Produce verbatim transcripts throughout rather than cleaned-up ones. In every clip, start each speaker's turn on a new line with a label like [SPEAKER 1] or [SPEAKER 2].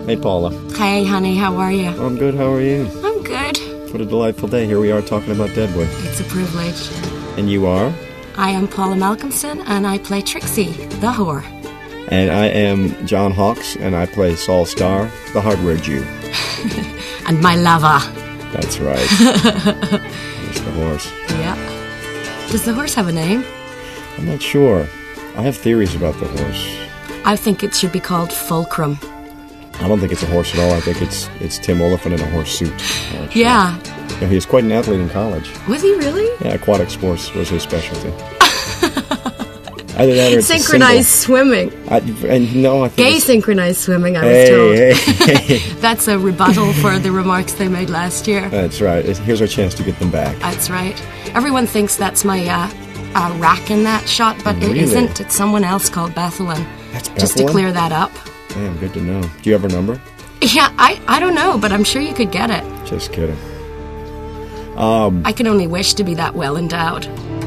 [SPEAKER 1] Hey, Paula.
[SPEAKER 2] Hey, honey, how are you?
[SPEAKER 1] I'm good, how are you?
[SPEAKER 2] I'm good.
[SPEAKER 1] What a delightful day. Here we are talking about Deadwood.
[SPEAKER 2] It's a privilege.
[SPEAKER 1] And you are?
[SPEAKER 2] I am Paula Malcolmson, and I play Trixie, the whore.
[SPEAKER 1] And I am John Hawkes, and I play Saul Starr, the hardware Jew.
[SPEAKER 2] And my lover.
[SPEAKER 1] That's right. It's the horse.
[SPEAKER 2] Yeah. Does the horse have a name?
[SPEAKER 1] I'm not sure. I have theories about the horse.
[SPEAKER 2] I think it should be called Fulcrum.
[SPEAKER 1] I don't think it's a horse at all. I think it's it's Tim Oliphant in a horse suit. Actually.
[SPEAKER 2] Yeah.
[SPEAKER 1] Yeah, he was quite an athlete in college.
[SPEAKER 2] Was he really?
[SPEAKER 1] Yeah, aquatic sports was his specialty. Either that or it's
[SPEAKER 2] synchronized swimming.
[SPEAKER 1] I, and no, I think
[SPEAKER 2] Gay
[SPEAKER 1] it's,
[SPEAKER 2] synchronized swimming, I
[SPEAKER 1] hey,
[SPEAKER 2] was told.
[SPEAKER 1] Hey, hey.
[SPEAKER 2] That's a rebuttal for the remarks they made last year.
[SPEAKER 1] That's right. Here's our chance to get them back.
[SPEAKER 2] That's right. Everyone thinks that's my uh, uh, rack in that shot, but
[SPEAKER 1] really?
[SPEAKER 2] It isn't. It's someone else called Bethelin.
[SPEAKER 1] That's Bethelin?
[SPEAKER 2] Just to clear that up.
[SPEAKER 1] Damn, good to know. Do you have her number?
[SPEAKER 2] Yeah, I, I don't know, but I'm sure you could get it.
[SPEAKER 1] Just kidding. Um,
[SPEAKER 2] I can only wish to be that well endowed.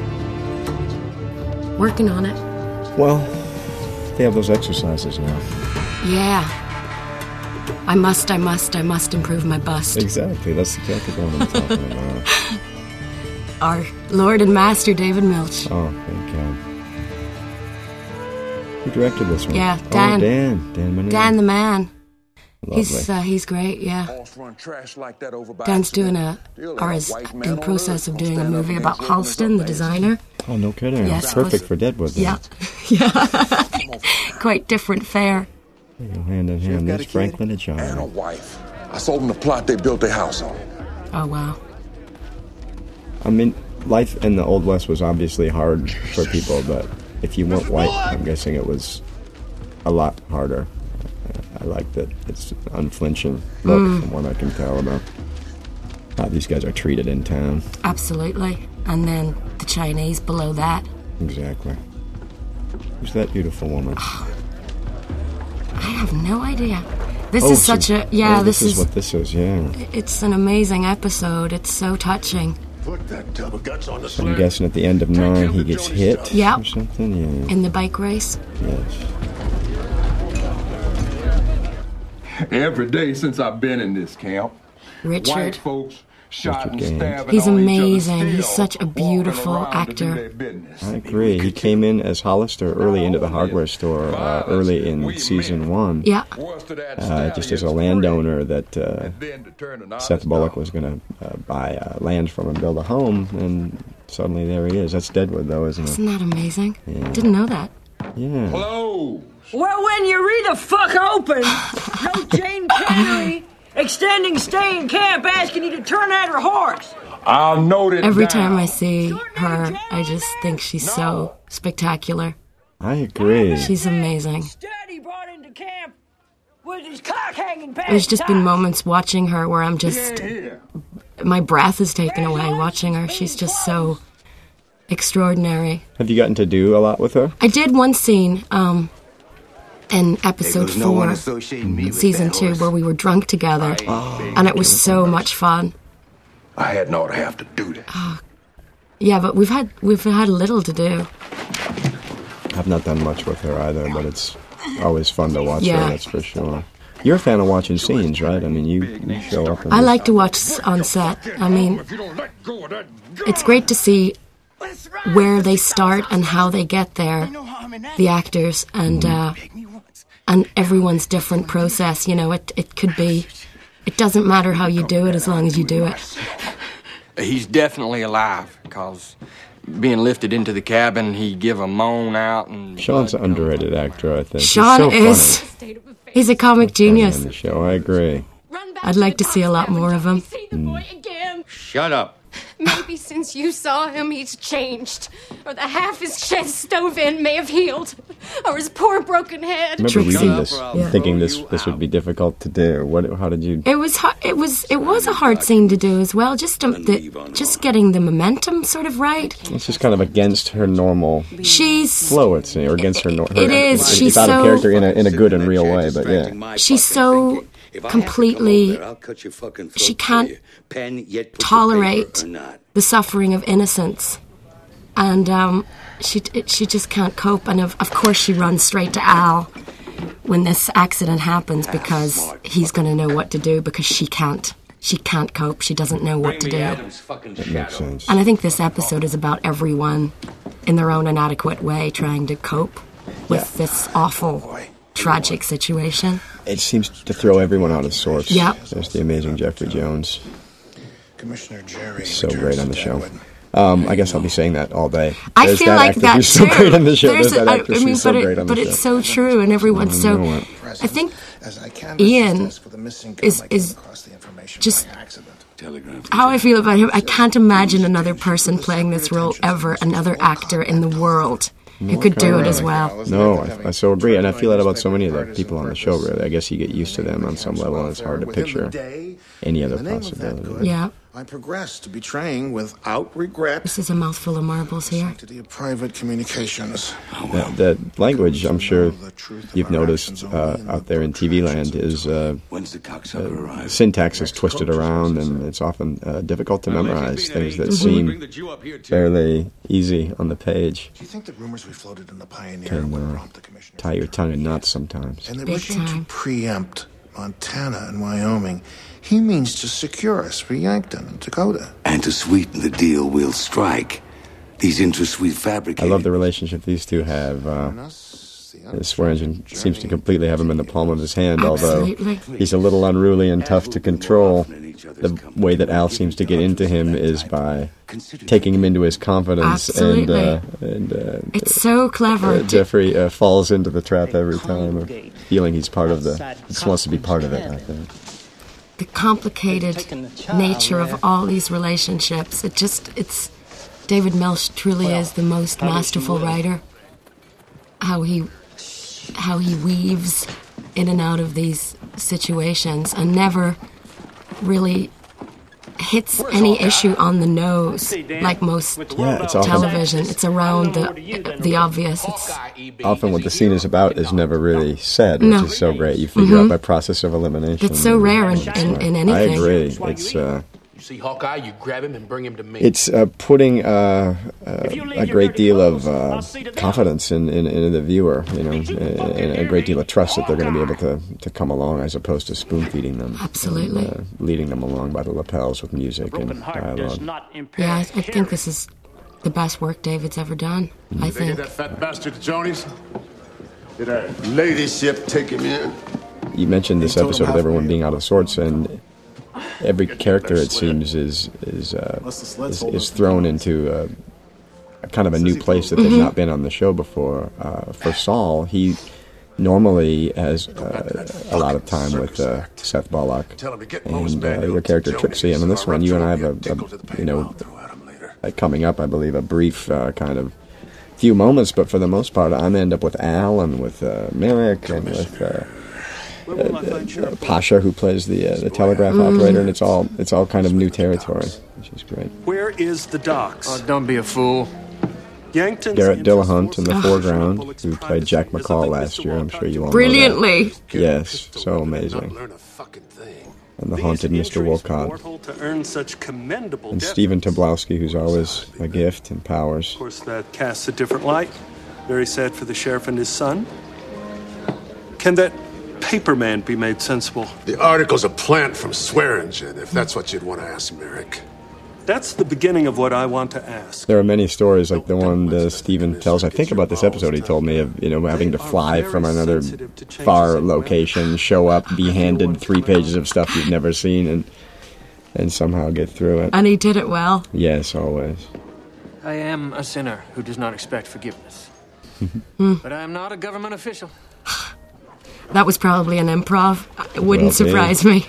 [SPEAKER 2] Working on it.
[SPEAKER 1] Well, they have those exercises now.
[SPEAKER 2] Yeah. I must, I must, I must improve my bust.
[SPEAKER 1] Exactly. That's exactly what I'm talking about.
[SPEAKER 2] Our Lord and Master David Milch.
[SPEAKER 1] Oh, thank God. Who directed this one?
[SPEAKER 2] Yeah, Dan.
[SPEAKER 1] Oh, Dan. Dan Manning.
[SPEAKER 2] Dan the man.
[SPEAKER 1] Lovely.
[SPEAKER 2] He's uh, he's great, yeah. Dan's doing a, or is in the process of doing a movie about Halston, the designer.
[SPEAKER 1] Oh, no kidding.
[SPEAKER 2] Yes,
[SPEAKER 1] Perfect for Deadwood. Then.
[SPEAKER 2] Yeah. Yeah. Quite different fare.
[SPEAKER 1] They go hand in hand. There's Franklin and John.
[SPEAKER 3] And a wife. I sold them the plot they built their house on.
[SPEAKER 2] Oh, wow.
[SPEAKER 1] I mean, life in the Old West was obviously hard for people, but if you weren't white, I'm guessing it was a lot harder. I like that it's unflinching look mm. from what I can tell about how these guys are treated in town.
[SPEAKER 2] Absolutely. And then the Chinese below that.
[SPEAKER 1] Exactly. Who's that beautiful woman?
[SPEAKER 2] Oh, I have no idea. This
[SPEAKER 1] oh,
[SPEAKER 2] is such
[SPEAKER 1] so,
[SPEAKER 2] a... Yeah,
[SPEAKER 1] oh,
[SPEAKER 2] this,
[SPEAKER 1] this is...
[SPEAKER 2] is
[SPEAKER 1] what this is, yeah.
[SPEAKER 2] It's an amazing episode. It's so touching.
[SPEAKER 3] Put that tub of guts on the
[SPEAKER 1] so I'm guessing at the end of nine he gets hit
[SPEAKER 2] yep.
[SPEAKER 1] or something? Yeah.
[SPEAKER 2] In the bike race?
[SPEAKER 1] Yes.
[SPEAKER 4] Every day since I've been in this camp,
[SPEAKER 2] Richard.
[SPEAKER 4] white folks shot and stabbing.
[SPEAKER 2] He's amazing. He's such a beautiful actor.
[SPEAKER 1] I agree. He came in as Hollister early into the hardware store, uh, early in season one.
[SPEAKER 2] Yeah.
[SPEAKER 1] Uh, just as a landowner that uh, Seth Bullock was going to uh, buy uh, land from and build a home, and suddenly there he is. That's Deadwood, though, isn't it?
[SPEAKER 2] Isn't that amazing?
[SPEAKER 1] Yeah.
[SPEAKER 2] Didn't know that.
[SPEAKER 1] Yeah.
[SPEAKER 4] Close.
[SPEAKER 5] Well, when you read the fuck open, no Jane Cannery extending stay in camp asking you to turn out her horse.
[SPEAKER 4] I'll note it
[SPEAKER 2] Every
[SPEAKER 4] down.
[SPEAKER 2] time I see her, I just think she's no. so spectacular.
[SPEAKER 1] I agree.
[SPEAKER 2] She's amazing.
[SPEAKER 5] Daddy brought into camp with his cock hanging past.
[SPEAKER 2] There's just been moments watching her where I'm just...
[SPEAKER 4] Yeah, yeah.
[SPEAKER 2] My breath is taken away watching her. She's just so extraordinary.
[SPEAKER 1] Have you gotten to do a lot with her?
[SPEAKER 2] I did one scene... Um, in episode four, no season two, where we were drunk together, oh, and it was so much fun.
[SPEAKER 3] I hadn't ought to have to do that.
[SPEAKER 2] Oh, yeah, but we've had we've had little to do.
[SPEAKER 1] I've not done much with her either, but it's always fun to watch
[SPEAKER 2] yeah.
[SPEAKER 1] her. That's for sure. You're a fan of watching scenes, right? I mean, you, you show up.
[SPEAKER 2] I like to watch on set. I mean, it's great to see where they start and how they get there, the actors, and. Uh, And everyone's different process, you know, it, it could be, it doesn't matter how you do it as long as you do it.
[SPEAKER 6] He's definitely alive, because being lifted into the cabin, he give a moan out. And
[SPEAKER 1] Sean's an underrated actor, I think.
[SPEAKER 2] Sean
[SPEAKER 1] he's so
[SPEAKER 2] is, he's a comic genius.
[SPEAKER 1] On the show, I agree.
[SPEAKER 2] I'd like to see a lot more of him.
[SPEAKER 1] Mm.
[SPEAKER 6] Shut up.
[SPEAKER 7] Maybe since you saw him, he's changed. Or the half his chest stove in may have healed. Or his poor broken head.
[SPEAKER 1] I remember
[SPEAKER 2] Trixie.
[SPEAKER 1] reading this,
[SPEAKER 2] Yeah.
[SPEAKER 1] thinking this this would be difficult to do. What? How did you...
[SPEAKER 2] It was it was it was a hard scene to do as well. Just um, the, just getting the momentum sort of right.
[SPEAKER 1] It's just kind of against her normal
[SPEAKER 2] She's
[SPEAKER 1] flow, it's or against her. her
[SPEAKER 2] it is.
[SPEAKER 1] It's,
[SPEAKER 2] She's
[SPEAKER 1] it's out
[SPEAKER 2] so
[SPEAKER 1] of character in a in a good and real way, but yeah.
[SPEAKER 2] She's so completely. She can't tolerate the suffering of innocence, and um, she she just can't cope. And of, of course, she runs straight to Al, when this accident happens because he's going to know what to do because she can't. She can't cope. She doesn't know what to do.
[SPEAKER 1] That makes sense.
[SPEAKER 2] And I think this episode is about everyone in their own inadequate way trying to cope with
[SPEAKER 1] Yeah.
[SPEAKER 2] this awful, tragic situation.
[SPEAKER 1] It seems to throw everyone out of sorts.
[SPEAKER 2] Yeah.
[SPEAKER 1] There's the amazing Jeffrey Jones.
[SPEAKER 8] Commissioner Jerry
[SPEAKER 1] So great on the show. Um, I guess I'll be saying that all day.
[SPEAKER 2] I
[SPEAKER 1] There's
[SPEAKER 2] feel
[SPEAKER 1] that
[SPEAKER 2] like
[SPEAKER 1] actor
[SPEAKER 2] that
[SPEAKER 1] who's
[SPEAKER 2] too.
[SPEAKER 1] so great on the show.
[SPEAKER 2] There's
[SPEAKER 1] There's that
[SPEAKER 2] a- I-
[SPEAKER 1] actress
[SPEAKER 2] I mean,
[SPEAKER 1] who's so
[SPEAKER 2] but
[SPEAKER 1] great
[SPEAKER 2] it,
[SPEAKER 1] on the
[SPEAKER 2] but
[SPEAKER 1] show.
[SPEAKER 2] it's so true, and everyone's
[SPEAKER 1] I
[SPEAKER 2] so.
[SPEAKER 1] know it.
[SPEAKER 2] I think Ian is is just how I feel about him. I can't imagine another person playing this role ever, another actor in the world who could do it as well.
[SPEAKER 1] No, I, I so agree, and I feel that about so many of the people on the show. Really, I guess you get used to them on some level, and it's hard to picture any other possibility.
[SPEAKER 2] Yeah.
[SPEAKER 8] I progressed to betraying without regret
[SPEAKER 2] This is a mouthful of marbles here.
[SPEAKER 8] sanctity of private communications.
[SPEAKER 1] The, the language, I'm sure you've noticed uh, out there in T V land, is uh, uh, syntax is twisted around, and it's often uh, difficult to memorize things that seem fairly easy on the page.
[SPEAKER 8] Do you think the rumors we floated in the Pioneer
[SPEAKER 1] Can
[SPEAKER 8] would
[SPEAKER 1] uh,
[SPEAKER 8] prompt the commissioner?
[SPEAKER 1] tie your tongue in knots sometimes.
[SPEAKER 8] And the
[SPEAKER 2] Big
[SPEAKER 8] wishing
[SPEAKER 2] time.
[SPEAKER 8] to preempt Montana and Wyoming, he means to secure us for Yankton and Dakota.
[SPEAKER 9] And to sweeten the deal, we'll strike these interests we've fabricated.
[SPEAKER 1] I love the relationship these two have. Uh, Swearingen seems to completely have him in the palm of his hand,
[SPEAKER 2] Absolutely.
[SPEAKER 1] although he's a little unruly and tough to control. The way that Al seems to get into him is by taking him into his confidence,
[SPEAKER 2] Absolutely.
[SPEAKER 1] and uh, and uh,
[SPEAKER 2] It's so clever.
[SPEAKER 1] uh,
[SPEAKER 2] to-
[SPEAKER 1] Jeffrey uh, falls into the trap every time, of feeling he's part of the. He just wants to be part of it, I think.
[SPEAKER 2] the complicated nature of all these relationships. It just, it's, David Milch truly is the most masterful writer. How he, how he weaves in and out of these situations and never really hits any issue on the nose like most
[SPEAKER 1] Yeah, it's often
[SPEAKER 2] television. It's around the the obvious. It's
[SPEAKER 1] often what the scene is about is never really said, which
[SPEAKER 2] No.
[SPEAKER 1] is so great. You figure out by process of elimination.
[SPEAKER 2] It's so rare in- in- in anything.
[SPEAKER 1] I agree. It's uh,
[SPEAKER 10] You see Hawkeye, you grab him and bring him to me.
[SPEAKER 1] it's uh, putting uh, uh, a great deal of uh, confidence in, in, in the viewer, you know, and a great deal of trust that they're going to be able to, to come along as opposed to spoon feeding them.
[SPEAKER 2] Absolutely.
[SPEAKER 1] And, uh, leading them along by the lapels with music and dialogue.
[SPEAKER 2] yeah. I, I think this is the best work David's ever done. I
[SPEAKER 3] They get
[SPEAKER 2] think.
[SPEAKER 3] that fat bastard to Johnny's? Did our ladyship take him in?
[SPEAKER 1] You mentioned this episode of everyone being out of sorts, and every character, it seems, is is uh, is, is thrown into uh, a kind of a new place that they've not been on the show before. Uh, for Saul, he normally has uh, a lot of time with uh, Seth Bullock and uh, your character Trixie, and in this one, you and I have a, a you know, like coming up, I believe, a brief uh, kind of few moments, but for the most part, I'm end up with Al and with uh, Merrick and with. Uh, Uh, uh, Pasha, who plays the uh, the telegraph
[SPEAKER 2] Mm.
[SPEAKER 1] operator, and it's all it's all kind of new territory, which is great.
[SPEAKER 11] Where is the docks?
[SPEAKER 6] Oh, don't be a fool.
[SPEAKER 11] Yankton's
[SPEAKER 1] Garrett Dillahunt in the
[SPEAKER 2] Ah.
[SPEAKER 1] foreground, who played Jack McCall last year. I'm sure you all
[SPEAKER 2] Brilliantly.
[SPEAKER 1] know that. Yes, so amazing. And the haunted Mister Wolcott.
[SPEAKER 11] To earn such commendable
[SPEAKER 1] And
[SPEAKER 11] debt.
[SPEAKER 1] Stephen Tobolowsky, who's always a gift and powers.
[SPEAKER 11] Of course, that casts a different light. Very sad for the sheriff and his son. Can that paperman be made sensible?
[SPEAKER 3] The article's a plant from Swearingen, if that's what you'd want to ask Merrick.
[SPEAKER 11] That's the beginning of what I want to ask.
[SPEAKER 1] There are many stories like the one uh, Stephen tells. I think about this episode he told me of, you know, having to fly from another far location, show up, be handed three pages of stuff you've never seen, and and somehow get through it.
[SPEAKER 2] And he did it well.
[SPEAKER 1] Yes, always.
[SPEAKER 6] I am a sinner who does not expect forgiveness. But I am not a government official.
[SPEAKER 2] That was probably an improv. It wouldn't
[SPEAKER 1] Well,
[SPEAKER 2] surprise me.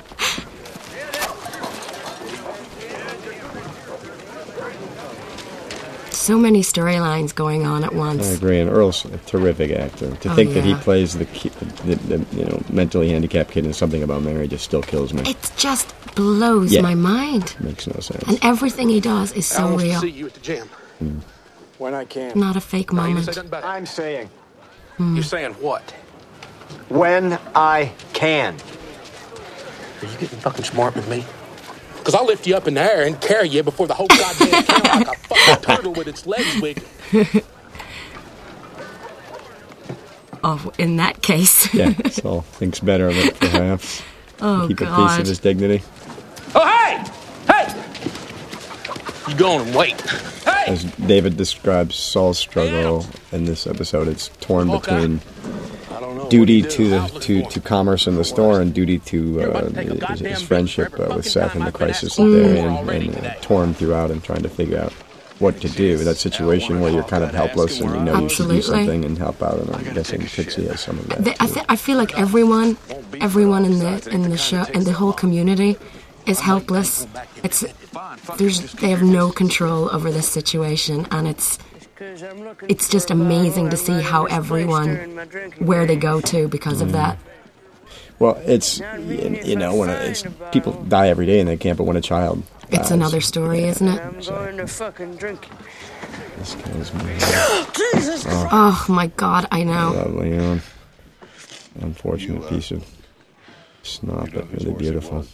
[SPEAKER 2] So many storylines going on at
[SPEAKER 1] I
[SPEAKER 2] once.
[SPEAKER 1] agree, and Earl's a terrific actor. To
[SPEAKER 2] Oh,
[SPEAKER 1] think that he
[SPEAKER 2] yeah.
[SPEAKER 1] plays the, ki- the, the you know mentally handicapped kid in Something About Mary just still kills me.
[SPEAKER 2] It just blows
[SPEAKER 1] Yeah.
[SPEAKER 2] my mind.
[SPEAKER 1] Makes no sense.
[SPEAKER 2] And everything he does is
[SPEAKER 3] I
[SPEAKER 2] so
[SPEAKER 3] want to
[SPEAKER 2] real.
[SPEAKER 3] see you at the gym.
[SPEAKER 10] When I can.
[SPEAKER 2] Not a fake moment.
[SPEAKER 10] I'm saying.
[SPEAKER 3] You're saying what?
[SPEAKER 10] When I can. Are you getting fucking smart with me? Because I'll lift you up in the air and carry you before the whole goddamn town like a fucking turtle with its legs wiggling.
[SPEAKER 2] oh, in that case.
[SPEAKER 1] Yeah, Saul thinks better of it, perhaps.
[SPEAKER 2] Oh,
[SPEAKER 1] Keep
[SPEAKER 2] God.
[SPEAKER 1] a piece of his dignity.
[SPEAKER 10] Oh, hey! Hey! You go on and wait. Hey!
[SPEAKER 1] As David describes Saul's struggle in this episode, it's torn between duty to the to, to commerce in the store and duty to uh, his, his friendship uh, with Seth and the crisis that they're in, and uh, torn throughout and trying to figure out what to do. That situation where you're kind of helpless and you know you should do
[SPEAKER 2] Absolutely.
[SPEAKER 1] something and help out, and I'm guessing Pixie has some of that.
[SPEAKER 2] They, I, th- I feel like everyone, everyone in the in the show and the whole community is helpless. It's there's they have no control over this situation, and it's it's just amazing to see how everyone where they go to because of that.
[SPEAKER 1] Well, it's you know when it's people die every day in that camp, but when a child
[SPEAKER 2] It's
[SPEAKER 1] dies,
[SPEAKER 2] another story, isn't it?
[SPEAKER 5] I'm going to fucking drink.
[SPEAKER 1] This kills me.
[SPEAKER 5] Jesus
[SPEAKER 1] Oh.
[SPEAKER 2] Oh my God, I know.
[SPEAKER 1] Lovely, um, unfortunate piece of snot, but really beautiful.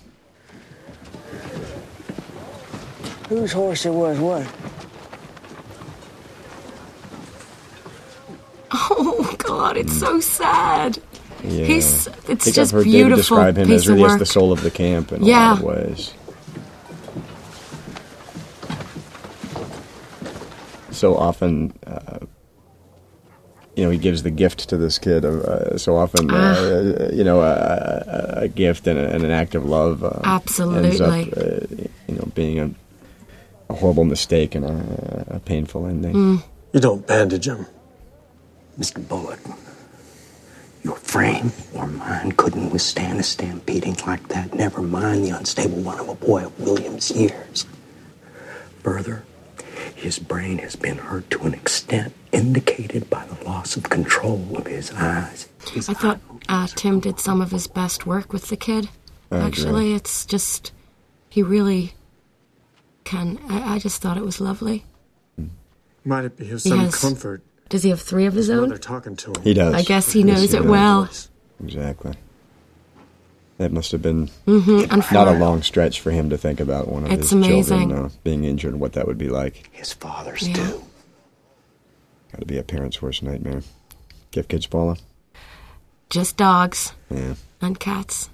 [SPEAKER 5] Whose horse it was, what?
[SPEAKER 2] Oh God, it's so sad.
[SPEAKER 1] Yeah.
[SPEAKER 2] He's
[SPEAKER 1] I
[SPEAKER 2] it's
[SPEAKER 1] think
[SPEAKER 2] just
[SPEAKER 1] I've heard David
[SPEAKER 2] beautiful
[SPEAKER 1] describe him
[SPEAKER 2] piece
[SPEAKER 1] as really
[SPEAKER 2] of
[SPEAKER 1] as
[SPEAKER 2] work.
[SPEAKER 1] the soul of the camp in
[SPEAKER 2] Yeah.
[SPEAKER 1] a lot of ways. So often, uh, you know, he gives the gift to this kid. Of, uh, so often, uh, you know, a, a, a gift and, a, and an act of love uh,
[SPEAKER 2] Absolutely.
[SPEAKER 1] ends up, uh, you know, being a, a horrible mistake and a, a painful ending.
[SPEAKER 2] Mm.
[SPEAKER 11] You don't bandage him.
[SPEAKER 12] Mister Bullock, your frame or mine couldn't withstand a stampeding like that, never mind the unstable one of a boy of William's years. Further, his brain has been hurt to an extent indicated by the loss of control of his eyes.
[SPEAKER 2] I thought uh, Tim did some of his best work with the kid.
[SPEAKER 1] I agree.
[SPEAKER 2] Actually, it's just he really can. I, I just thought it was lovely.
[SPEAKER 11] Might it be of
[SPEAKER 2] He
[SPEAKER 11] some
[SPEAKER 2] has-
[SPEAKER 11] comfort?
[SPEAKER 2] Does he have three of his
[SPEAKER 11] His
[SPEAKER 2] own?
[SPEAKER 11] mother talking to him.
[SPEAKER 1] He does.
[SPEAKER 2] I guess he
[SPEAKER 1] Yes,
[SPEAKER 2] knows it
[SPEAKER 1] does.
[SPEAKER 2] well.
[SPEAKER 1] Exactly. That must have been
[SPEAKER 2] Mhm, and for-
[SPEAKER 1] not a long stretch for him to think about one of
[SPEAKER 2] It's
[SPEAKER 1] his
[SPEAKER 2] amazing.
[SPEAKER 1] children uh, being injured and what that would be like.
[SPEAKER 12] His fathers
[SPEAKER 2] Yeah.
[SPEAKER 12] do.
[SPEAKER 1] Got to be a parent's worst nightmare. Give kids, Paula?
[SPEAKER 2] Just dogs
[SPEAKER 1] Yeah.
[SPEAKER 2] and cats.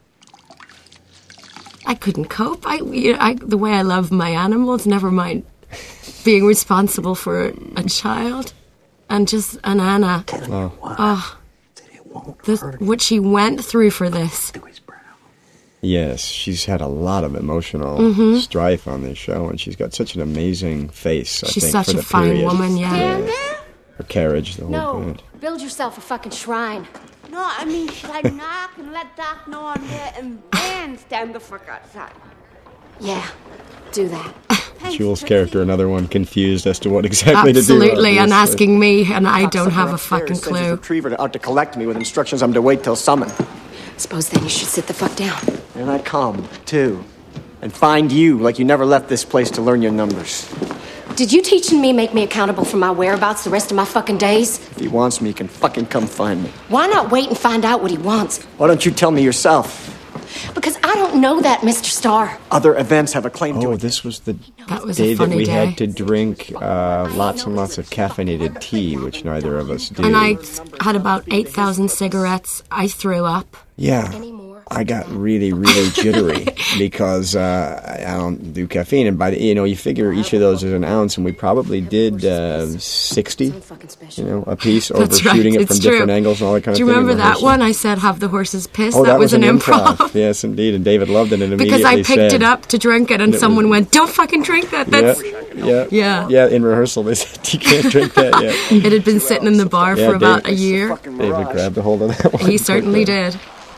[SPEAKER 2] I couldn't cope. I, you know, I the way I love my animals. Never mind being responsible for a child, and just an Anna.
[SPEAKER 1] Oh.
[SPEAKER 2] Oh, the, what she went through for this.
[SPEAKER 1] Yes, she's had a lot of emotional
[SPEAKER 2] Mhm.
[SPEAKER 1] strife on this show, and she's got such an amazing face, I
[SPEAKER 2] She's
[SPEAKER 1] think,
[SPEAKER 2] such
[SPEAKER 1] for
[SPEAKER 2] a
[SPEAKER 1] the
[SPEAKER 2] fine
[SPEAKER 1] period.
[SPEAKER 2] woman, yeah.
[SPEAKER 1] Her carriage, the whole
[SPEAKER 7] No,
[SPEAKER 1] bit.
[SPEAKER 7] build yourself a fucking shrine.
[SPEAKER 13] No, I mean, should I knock and let Doc know I'm there and then stand the fuck outside?
[SPEAKER 7] Yeah, do that.
[SPEAKER 1] Jules' character, another one, confused as to what exactly
[SPEAKER 2] Absolutely,
[SPEAKER 1] to do.
[SPEAKER 2] and
[SPEAKER 1] obviously.
[SPEAKER 2] asking me, and I don't have a fucking
[SPEAKER 14] Sends his
[SPEAKER 2] clue.
[SPEAKER 14] retriever out to collect me with instructions I'm to wait till summon.
[SPEAKER 7] Suppose then you should sit the fuck down.
[SPEAKER 14] And I'd come, too. And find you like you never left this place to learn your numbers.
[SPEAKER 7] Did you teaching me make me accountable for my whereabouts the rest of my fucking days?
[SPEAKER 14] If he wants me, he can fucking come find me.
[SPEAKER 7] Why not wait and find out what he wants?
[SPEAKER 14] Why don't you tell me yourself?
[SPEAKER 7] Because I don't know that, Mister Starr.
[SPEAKER 14] Other events have a claim to
[SPEAKER 1] Oh,
[SPEAKER 14] it.
[SPEAKER 1] this was the
[SPEAKER 2] That was a
[SPEAKER 1] day that
[SPEAKER 2] funny
[SPEAKER 1] we
[SPEAKER 2] day.
[SPEAKER 1] had to drink uh, lots and lots of caffeinated tea, which neither of us do.
[SPEAKER 2] And I had about eight thousand cigarettes. I threw up.
[SPEAKER 1] Yeah. I got really, really jittery because uh, I don't do caffeine, and by the, you know, you figure each of those is an ounce, and we probably did uh, sixty, you know, a piece over
[SPEAKER 2] That's right,
[SPEAKER 1] shooting it
[SPEAKER 2] it's
[SPEAKER 1] from
[SPEAKER 2] true.
[SPEAKER 1] different angles and all that kind of
[SPEAKER 2] Do
[SPEAKER 1] thing.
[SPEAKER 2] you
[SPEAKER 1] in
[SPEAKER 2] remember that
[SPEAKER 1] rehearsal.
[SPEAKER 2] one? I said, have the horses piss.
[SPEAKER 1] Oh,
[SPEAKER 2] that, was an improv.
[SPEAKER 1] Yes, indeed, and David loved it and immediately
[SPEAKER 2] Because I picked
[SPEAKER 1] said,
[SPEAKER 2] it up to drink it, and
[SPEAKER 1] And it
[SPEAKER 2] someone
[SPEAKER 1] was-
[SPEAKER 2] went, don't fucking drink that. That's
[SPEAKER 1] yeah, yeah,
[SPEAKER 2] Yeah.
[SPEAKER 1] yeah. In rehearsal, they said you can't drink that yet.
[SPEAKER 2] It had been sitting in the bar
[SPEAKER 1] Yeah,
[SPEAKER 2] for about
[SPEAKER 1] David-
[SPEAKER 2] a year.
[SPEAKER 1] David grabbed a hold of that one.
[SPEAKER 2] He certainly did.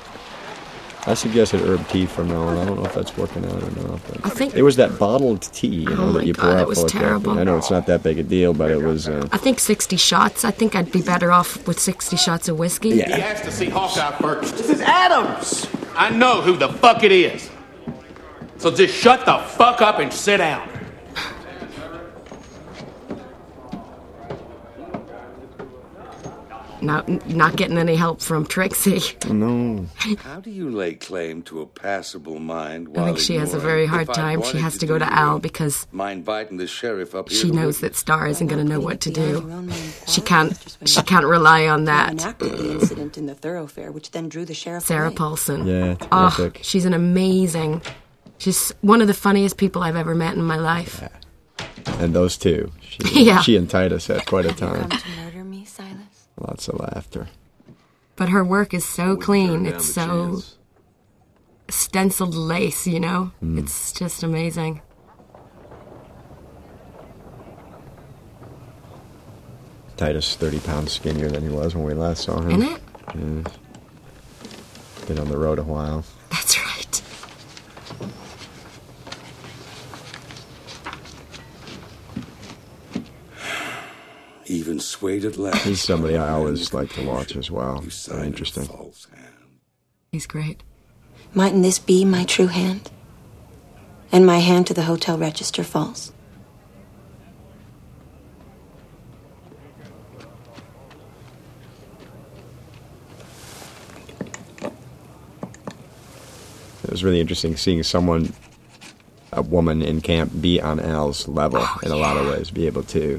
[SPEAKER 1] I suggested herb tea from now on. I don't know if that's working out or not. But
[SPEAKER 2] I think-
[SPEAKER 1] it was that bottled tea, you know,
[SPEAKER 2] Oh
[SPEAKER 1] that
[SPEAKER 2] my
[SPEAKER 1] you
[SPEAKER 2] God,
[SPEAKER 1] pour
[SPEAKER 2] it
[SPEAKER 1] out
[SPEAKER 2] was
[SPEAKER 1] full of
[SPEAKER 2] terrible.
[SPEAKER 1] caffeine. I know it's not that big a deal, but it was. Uh,
[SPEAKER 2] I think sixty shots. I think I'd be better off with sixty shots of whiskey.
[SPEAKER 10] He asked to see Hawkeye first.
[SPEAKER 14] This is Adams!
[SPEAKER 10] I know who the fuck it is. So just shut the fuck up and sit down.
[SPEAKER 2] not not getting any help from Trixie.
[SPEAKER 1] No.
[SPEAKER 9] How do you lay claim to a passable mind?
[SPEAKER 2] I think she has a very hard time. She has to go to Al because
[SPEAKER 9] my inviting the sheriff up here
[SPEAKER 2] she knows that Star isn't going to know what to do. She can't. She can't rely on that.
[SPEAKER 15] The incident in the thoroughfare, which then drew the sheriff
[SPEAKER 2] Sarah
[SPEAKER 15] away.
[SPEAKER 2] Paulson.
[SPEAKER 1] Yeah,
[SPEAKER 2] oh,
[SPEAKER 1] terrific.
[SPEAKER 2] she's an amazing. She's one of the funniest people I've ever met in my life.
[SPEAKER 1] Yeah. And those two. She,
[SPEAKER 2] yeah.
[SPEAKER 1] She and Titus had quite a time.
[SPEAKER 7] Come to murder me, Silas?
[SPEAKER 1] Lots of laughter.
[SPEAKER 2] But her work is so clean. It's so stenciled lace, you know? Mm. It's just amazing.
[SPEAKER 1] Titus, thirty pounds skinnier than he was when we last saw him.
[SPEAKER 2] Isn't it?
[SPEAKER 1] Yeah. Been on the road a while.
[SPEAKER 2] That's right.
[SPEAKER 9] Even swayed at last.
[SPEAKER 1] He's somebody I always like to watch as well. Very interesting.
[SPEAKER 2] He's great.
[SPEAKER 15] Mightn't this be my true hand? And my hand to the hotel register false?
[SPEAKER 1] It was really interesting seeing someone, a woman in camp, be on Al's level oh, in a yeah. lot of ways, be able to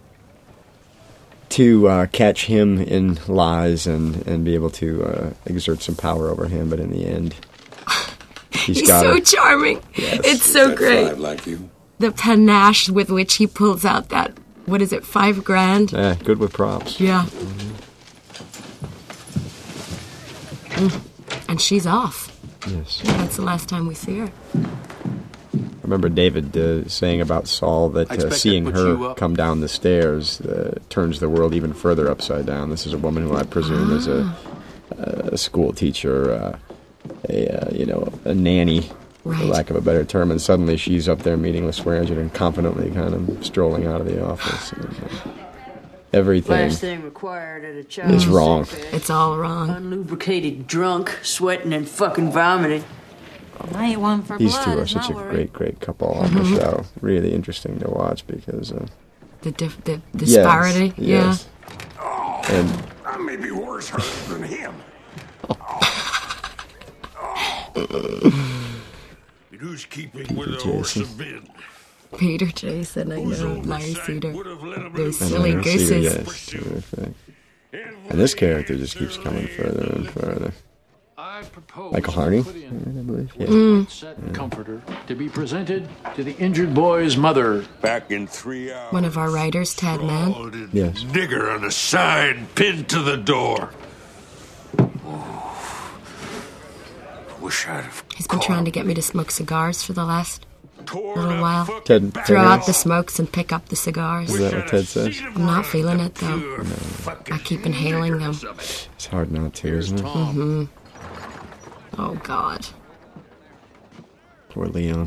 [SPEAKER 1] to uh, catch him in lies and, and be able to uh, exert some power over him, but in the end, he's,
[SPEAKER 2] he's
[SPEAKER 1] got
[SPEAKER 2] so
[SPEAKER 1] her.
[SPEAKER 2] charming.
[SPEAKER 1] Yes.
[SPEAKER 2] It's so great.
[SPEAKER 9] Like you.
[SPEAKER 2] The panache with which he pulls out that, what is it, five grand?
[SPEAKER 1] Yeah, good with props.
[SPEAKER 2] Yeah. Mm-hmm. Mm. And she's off.
[SPEAKER 1] Yes.
[SPEAKER 2] Yeah, that's the last time we see her.
[SPEAKER 1] I remember David uh, saying about Saul that uh, seeing her come down the stairs uh, turns the world even further upside down. This is a woman who I presume ah. is a, a school teacher, uh, a uh, you know a nanny, right. for lack of a better term, and suddenly she's up there meeting with Swearingen and confidently kind of strolling out of the office. And, uh, everything,
[SPEAKER 5] Last thing required at a child
[SPEAKER 1] is wrong.
[SPEAKER 2] It's all wrong.
[SPEAKER 5] Unlubricated drunk, sweating and fucking vomiting.
[SPEAKER 7] I ain't one for
[SPEAKER 1] These
[SPEAKER 7] blood,
[SPEAKER 1] two are such a
[SPEAKER 7] worried.
[SPEAKER 1] great, great couple on mm-hmm. the show. Really interesting to watch because uh,
[SPEAKER 2] the dif- the disparity,
[SPEAKER 1] yes,
[SPEAKER 2] yeah.
[SPEAKER 1] Yes.
[SPEAKER 3] Oh,
[SPEAKER 1] and
[SPEAKER 3] I may be worse hurt than him. Who's keeping with the horse of men?
[SPEAKER 2] Peter Jason, I know, Larry Cedar. Those silly gooses.
[SPEAKER 1] Yes, terrific. And this character just keeps coming further and further. Michael Harney, I believe. Yeah.
[SPEAKER 16] Mm. Set comforter to be presented to the injured boy's mother.
[SPEAKER 3] Back in three hours.
[SPEAKER 2] One of our writers, Tad Mann.
[SPEAKER 1] Yes.
[SPEAKER 3] Nigger on the side, pinned to the door. Wish I'd have.
[SPEAKER 2] He's been trying to get me to smoke cigars for the last little while.
[SPEAKER 1] Ted,
[SPEAKER 2] Throw
[SPEAKER 1] Ted
[SPEAKER 2] out the smokes and pick up the cigars.
[SPEAKER 1] Is that what Ted says?
[SPEAKER 2] I'm not feeling it though.
[SPEAKER 1] No.
[SPEAKER 2] I keep inhaling them.
[SPEAKER 1] It's hard not to, isn't it?
[SPEAKER 2] Mm-hmm. Oh, God.
[SPEAKER 1] Poor Leon.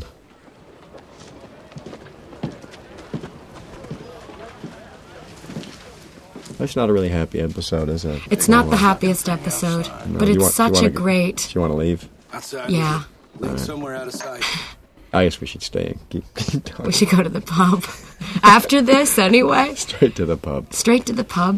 [SPEAKER 1] It's not a really happy episode, is it?
[SPEAKER 2] It's not the happiest episode, no, but it's want, such a great...
[SPEAKER 1] Do you want to leave?
[SPEAKER 9] Outside.
[SPEAKER 2] Yeah.
[SPEAKER 9] Right. Somewhere out of sight.
[SPEAKER 1] I guess we should stay and keep, keep talking.
[SPEAKER 2] We should go to the pub. After this, anyway.
[SPEAKER 1] Straight to the pub.
[SPEAKER 2] Straight to the pub.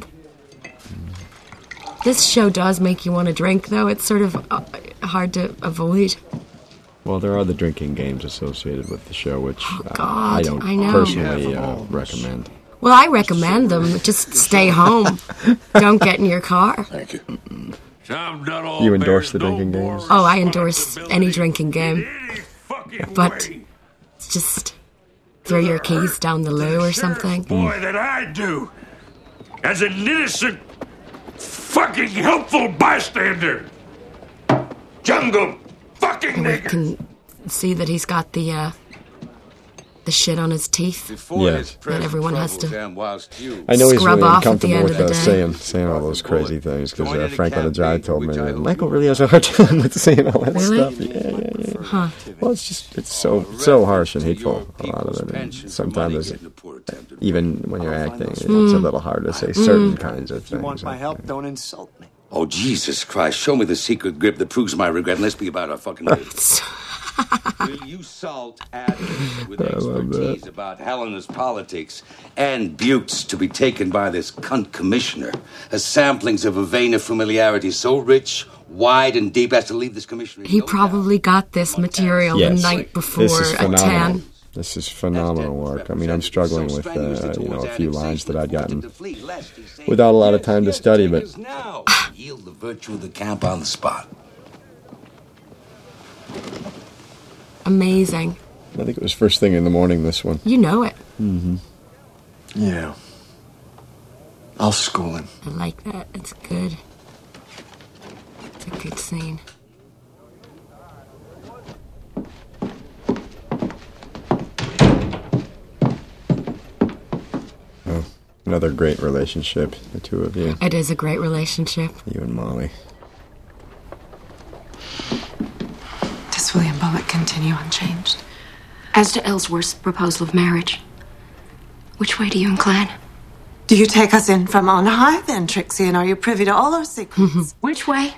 [SPEAKER 2] This show does make you want to drink, though. It's sort of uh, hard to avoid.
[SPEAKER 1] Well, there are the drinking games associated with the show, which
[SPEAKER 2] oh,
[SPEAKER 1] uh,
[SPEAKER 2] God,
[SPEAKER 1] I don't
[SPEAKER 2] I know.
[SPEAKER 1] personally uh, recommend.
[SPEAKER 2] Well, I recommend them. Just stay home. Don't get in your car.
[SPEAKER 3] Thank you.
[SPEAKER 1] You endorse the drinking games?
[SPEAKER 2] Oh, I endorse any drinking game. But just throw your keys down the loo or something.
[SPEAKER 3] Boy, that I do. As an innocent, fucking helpful bystander. Jungle fucking
[SPEAKER 2] and we
[SPEAKER 3] nigger.
[SPEAKER 2] Can see that he's got the uh, the shit on his teeth.
[SPEAKER 1] Yes.
[SPEAKER 2] That everyone has to
[SPEAKER 1] I know he's
[SPEAKER 2] scrub
[SPEAKER 1] really
[SPEAKER 2] off at the
[SPEAKER 1] uncomfortable
[SPEAKER 2] end
[SPEAKER 1] with
[SPEAKER 2] of the
[SPEAKER 1] uh,
[SPEAKER 2] day.
[SPEAKER 1] saying, saying all those crazy things, because uh, Frank on the Jive told me that Michael really has a hard time with saying all that
[SPEAKER 2] really?
[SPEAKER 1] stuff. Yeah, yeah, yeah.
[SPEAKER 2] Huh.
[SPEAKER 1] Well, it's just, it's so so harsh and hateful, a lot of it. And sometimes, it's, even when you're acting, it's mm. a little hard to say certain mm. kinds of things.
[SPEAKER 14] If you want my help, don't insult me.
[SPEAKER 9] Oh, Jesus Christ. Show me the secret grip that proves my regret, and let's be about our fucking business. Will you salt Adams with expertise about Helena's politics and Buttes to be taken by this cunt commissioner as samplings of a vein of familiarity so rich, wide, and deep as to leave this commissioner?
[SPEAKER 2] He probably got this material
[SPEAKER 1] Yes.
[SPEAKER 2] the night before
[SPEAKER 1] This is
[SPEAKER 2] at
[SPEAKER 1] phenomenal.
[SPEAKER 2] ten.
[SPEAKER 1] This is phenomenal work. I mean, I'm struggling with, uh, you know, a few lines that I'd gotten without a lot of time to study, but
[SPEAKER 9] Now, yield the virtue of the camp on the spot.
[SPEAKER 2] Amazing.
[SPEAKER 1] I think it was first thing in the morning, this one.
[SPEAKER 2] You know it.
[SPEAKER 1] Mm-hmm.
[SPEAKER 17] Yeah. I'll school him.
[SPEAKER 2] I like that. It's good. It's a good scene.
[SPEAKER 1] Oh, another great relationship, the two of you.
[SPEAKER 2] It is a great relationship.
[SPEAKER 1] You and Molly.
[SPEAKER 18] Does William Bullock continue unchanged?
[SPEAKER 7] As to Ellsworth's proposal of marriage, which way do you incline?
[SPEAKER 18] Do you take us in from on high then, Trixie, and are you privy to all our secrets?
[SPEAKER 7] Which way?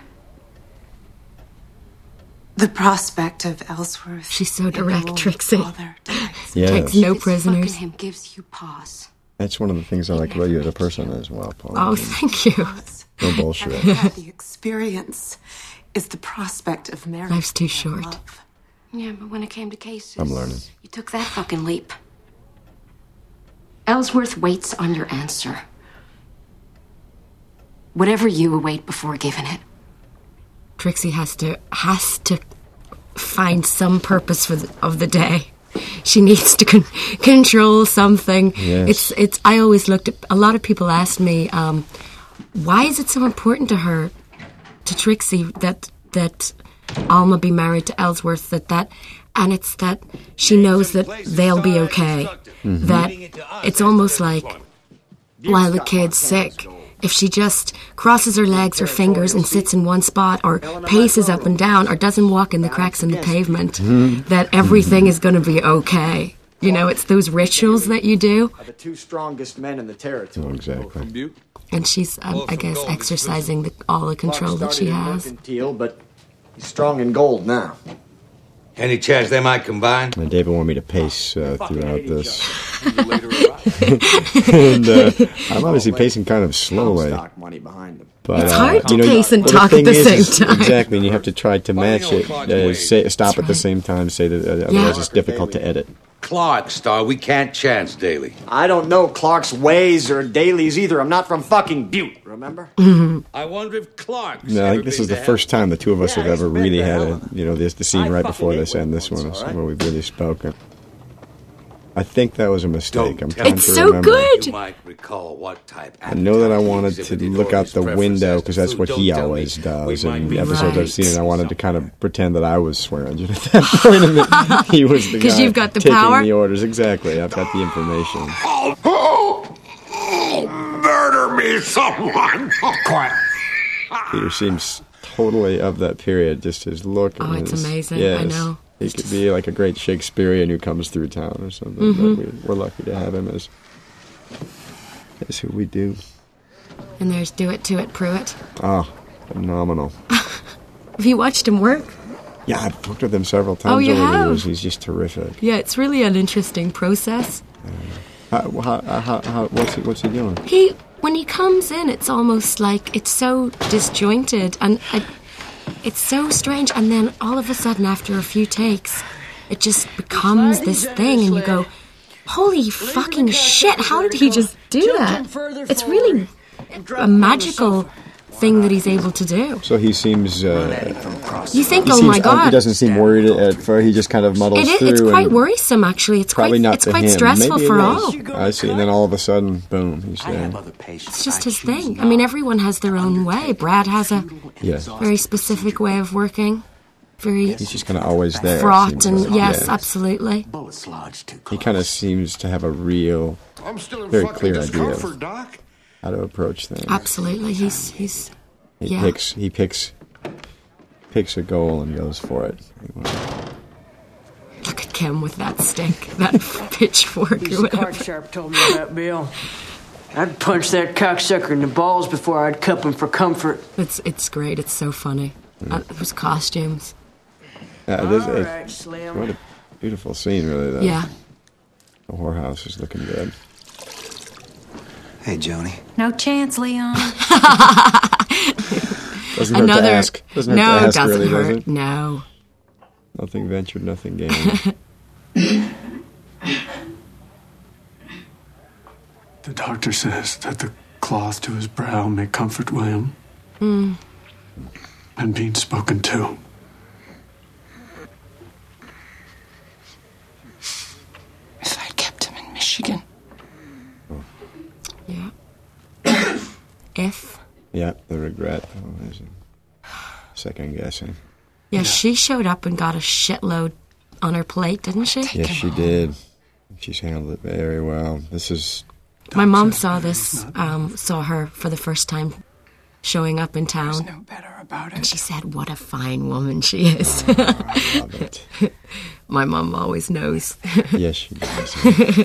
[SPEAKER 18] The prospect of Ellsworth.
[SPEAKER 2] She's so direct, Trixie.
[SPEAKER 1] Yes.
[SPEAKER 2] Takes no prisoners.
[SPEAKER 7] Him gives you pause.
[SPEAKER 1] That's one of the things I like about you as a person as well, Paul.
[SPEAKER 2] Oh, thank you.
[SPEAKER 1] No bullshit.
[SPEAKER 18] Had the experience is the prospect of marriage.
[SPEAKER 2] Life's too short.
[SPEAKER 18] Love.
[SPEAKER 7] Yeah, but when it came to cases,
[SPEAKER 1] I'm learning.
[SPEAKER 7] you took that fucking leap. Ellsworth waits on your answer. Whatever you await before giving it.
[SPEAKER 2] Trixie has to has to find some purpose for the, of the day. She needs to con- control something.
[SPEAKER 1] Yes.
[SPEAKER 2] It's it's. I always looked at. A lot of people asked me, um, why is it so important to her, to Trixie, that that Alma be married to Ellsworth? That that, and it's that she knows that they'll be okay.
[SPEAKER 1] Mm-hmm.
[SPEAKER 2] That it's almost like while the kid's sick, if she just crosses her legs or fingers and sits in one spot or paces up and down or doesn't walk in the cracks in the pavement,
[SPEAKER 1] Mm-hmm.
[SPEAKER 2] that everything is going to be okay. You know, it's those rituals that you do.
[SPEAKER 14] Are the two strongest men in the territory.
[SPEAKER 1] Oh, exactly.
[SPEAKER 2] And she's, um, I guess, exercising the, all the control that she has.
[SPEAKER 14] Mercantile, but he's strong in gold now.
[SPEAKER 9] Any chance they might combine?
[SPEAKER 1] And David wanted me to pace uh, throughout this. and uh, I'm obviously pacing kind of slowly.
[SPEAKER 14] Money behind him.
[SPEAKER 1] But,
[SPEAKER 2] It's
[SPEAKER 1] uh,
[SPEAKER 2] hard to
[SPEAKER 1] you know,
[SPEAKER 2] pace and
[SPEAKER 1] but
[SPEAKER 2] talk
[SPEAKER 1] the
[SPEAKER 2] at the
[SPEAKER 1] thing is,
[SPEAKER 2] same
[SPEAKER 1] is-
[SPEAKER 2] time.
[SPEAKER 1] Exactly, and you have to try to match it. Uh, say, stop at the same time, say that, uh, otherwise it's difficult to edit.
[SPEAKER 9] Clark, Star, we can't chance Daly.
[SPEAKER 14] I don't know Clark's ways or Daly's either. I'm not from fucking Butte, remember?
[SPEAKER 9] I wonder if Clark.
[SPEAKER 1] No, I think this is the first time the two of us have ever really had a, you know, this the scene right before this and this one is where we've really spoken. I think that was a mistake. I'm trying
[SPEAKER 2] It's
[SPEAKER 1] to
[SPEAKER 2] so
[SPEAKER 1] remember.
[SPEAKER 2] good.
[SPEAKER 9] You might recall what type.
[SPEAKER 1] I know that I wanted to look out the window because that's what he always does in the episodes I've seen, and I wanted to kind of pretend that I was Swearingen at that point, and that he was the
[SPEAKER 2] 'Cause
[SPEAKER 1] guy
[SPEAKER 2] you've got the
[SPEAKER 1] taking
[SPEAKER 2] power?
[SPEAKER 1] the orders. Exactly, I've got the information.
[SPEAKER 3] Oh, oh, oh, murder me, someone! Oh, quiet.
[SPEAKER 1] Peter seems totally of that period. Just his look.
[SPEAKER 2] Oh,
[SPEAKER 1] and
[SPEAKER 2] it's
[SPEAKER 1] his-
[SPEAKER 2] amazing.
[SPEAKER 1] Yes.
[SPEAKER 2] I know.
[SPEAKER 1] He could be like a great Shakespearean who comes through town or something.
[SPEAKER 2] Mhm.
[SPEAKER 1] But we, we're lucky to have him as, as who we do.
[SPEAKER 2] And there's Do It, To It, Pruitt.
[SPEAKER 1] Oh, phenomenal.
[SPEAKER 2] Have you watched him work?
[SPEAKER 1] Yeah, I've worked with him several times
[SPEAKER 2] Oh, you
[SPEAKER 1] over the
[SPEAKER 2] have?
[SPEAKER 1] years. He's just terrific.
[SPEAKER 2] Yeah, it's really an interesting process.
[SPEAKER 1] How, how, how, how, what's, he, what's he doing?
[SPEAKER 2] He, when he comes in, it's almost like it's so disjointed and I, it's so strange. And then all of a sudden, after a few takes, it just becomes this thing, and you go, "Holy fucking shit! How did he just do that?" It's really a magical thing that he's able to do.
[SPEAKER 1] So he seems. Uh,
[SPEAKER 2] You think,
[SPEAKER 1] he
[SPEAKER 2] "Oh
[SPEAKER 1] seems
[SPEAKER 2] my
[SPEAKER 1] un-
[SPEAKER 2] God!"
[SPEAKER 1] He doesn't seem worried at first. He just kind of muddles
[SPEAKER 2] It is,
[SPEAKER 1] through.
[SPEAKER 2] it's quite
[SPEAKER 1] and
[SPEAKER 2] worrisome, actually. It's
[SPEAKER 1] Probably
[SPEAKER 2] quite,
[SPEAKER 1] not
[SPEAKER 2] it's
[SPEAKER 1] to
[SPEAKER 2] quite
[SPEAKER 1] him.
[SPEAKER 2] stressful
[SPEAKER 1] Maybe it
[SPEAKER 2] for
[SPEAKER 1] is.
[SPEAKER 2] all.
[SPEAKER 1] I see. And then all of a sudden, boom, he's there.
[SPEAKER 2] It's just his thing. I mean, everyone has their own way. Brad has a
[SPEAKER 1] Yeah.
[SPEAKER 2] very specific way of working. Very
[SPEAKER 1] He's just kind of always there. it
[SPEAKER 2] fraught
[SPEAKER 1] seems
[SPEAKER 2] and
[SPEAKER 1] like.
[SPEAKER 2] yes,
[SPEAKER 1] Yeah.
[SPEAKER 2] absolutely.
[SPEAKER 1] He kind of seems to have a real,
[SPEAKER 3] I'm still in
[SPEAKER 1] very
[SPEAKER 3] fucking
[SPEAKER 1] clear idea
[SPEAKER 3] discomfort,
[SPEAKER 1] of
[SPEAKER 3] Doc.
[SPEAKER 1] how to approach things.
[SPEAKER 2] Absolutely, he's he's
[SPEAKER 1] He
[SPEAKER 2] yeah.
[SPEAKER 1] picks. He picks. Picks a goal and goes for it.
[SPEAKER 2] Look at Kim with that stick, that pitchfork or
[SPEAKER 5] Piece of card
[SPEAKER 2] whatever.
[SPEAKER 5] sharp told me that, Bill. I'd punch that cocksucker in the balls before I'd cup him for comfort.
[SPEAKER 2] It's it's great. It's so funny. Uh, those costumes.
[SPEAKER 1] Yeah, it is.
[SPEAKER 5] All
[SPEAKER 1] It,
[SPEAKER 5] right, Slim.
[SPEAKER 1] what a beautiful scene, really. Though.
[SPEAKER 2] Yeah.
[SPEAKER 1] The whorehouse is looking good.
[SPEAKER 12] Hey, Joni.
[SPEAKER 19] No chance, Leon.
[SPEAKER 1] Doesn't hurt
[SPEAKER 2] Another.
[SPEAKER 1] to ask. Doesn't
[SPEAKER 2] no,
[SPEAKER 1] hurt to ask,
[SPEAKER 2] doesn't
[SPEAKER 1] really,
[SPEAKER 2] hurt.
[SPEAKER 1] does it?
[SPEAKER 2] No.
[SPEAKER 1] Nothing ventured, nothing gained.
[SPEAKER 11] The doctor says that the cloth to his brow may comfort William.
[SPEAKER 2] Mm.
[SPEAKER 11] And being spoken to.
[SPEAKER 6] If I'd kept him in Michigan.
[SPEAKER 2] Yeah. If.
[SPEAKER 1] Yeah, the regret. Oh, there's a second guessing.
[SPEAKER 2] Yeah, she showed up and got a shitload on her plate, didn't she?
[SPEAKER 1] Yes, she did. She's handled it very well. This is...
[SPEAKER 2] My mom saw this, um, saw her for the first time showing up in town.
[SPEAKER 6] No better about it.
[SPEAKER 2] And she said, what a fine woman she is.
[SPEAKER 1] Oh, I love it.
[SPEAKER 2] My mom always knows.
[SPEAKER 1] Yes, she does.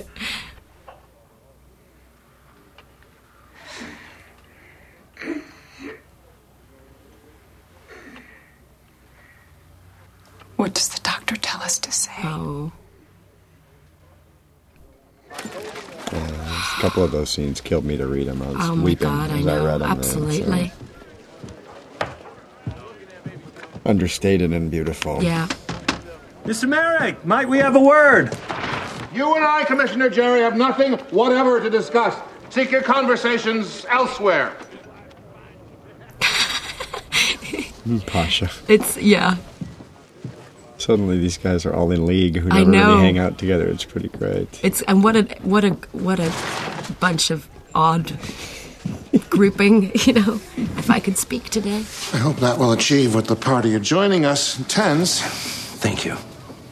[SPEAKER 6] What does the doctor tell us to say?
[SPEAKER 2] Oh.
[SPEAKER 1] Yeah, a couple of those scenes killed me to read them. I was
[SPEAKER 2] Oh my
[SPEAKER 1] weeping
[SPEAKER 2] God, I
[SPEAKER 1] as
[SPEAKER 2] know.
[SPEAKER 1] I read them.
[SPEAKER 2] Absolutely.
[SPEAKER 1] So. Understated and beautiful.
[SPEAKER 2] Yeah.
[SPEAKER 11] Mister Merrick, might we have a word?
[SPEAKER 3] You and I, Commissioner Jerry, have nothing whatever to discuss. Seek your conversations elsewhere.
[SPEAKER 1] Pasha.
[SPEAKER 2] It's, yeah.
[SPEAKER 1] Suddenly these guys are all in league who
[SPEAKER 2] I
[SPEAKER 1] never
[SPEAKER 2] know.
[SPEAKER 1] really hang out together. It's pretty great.
[SPEAKER 2] It's, and what a, what a, what a bunch of odd grouping, you know, if I could speak today.
[SPEAKER 8] I hope that will achieve what the party you're joining us intends.
[SPEAKER 12] Thank you.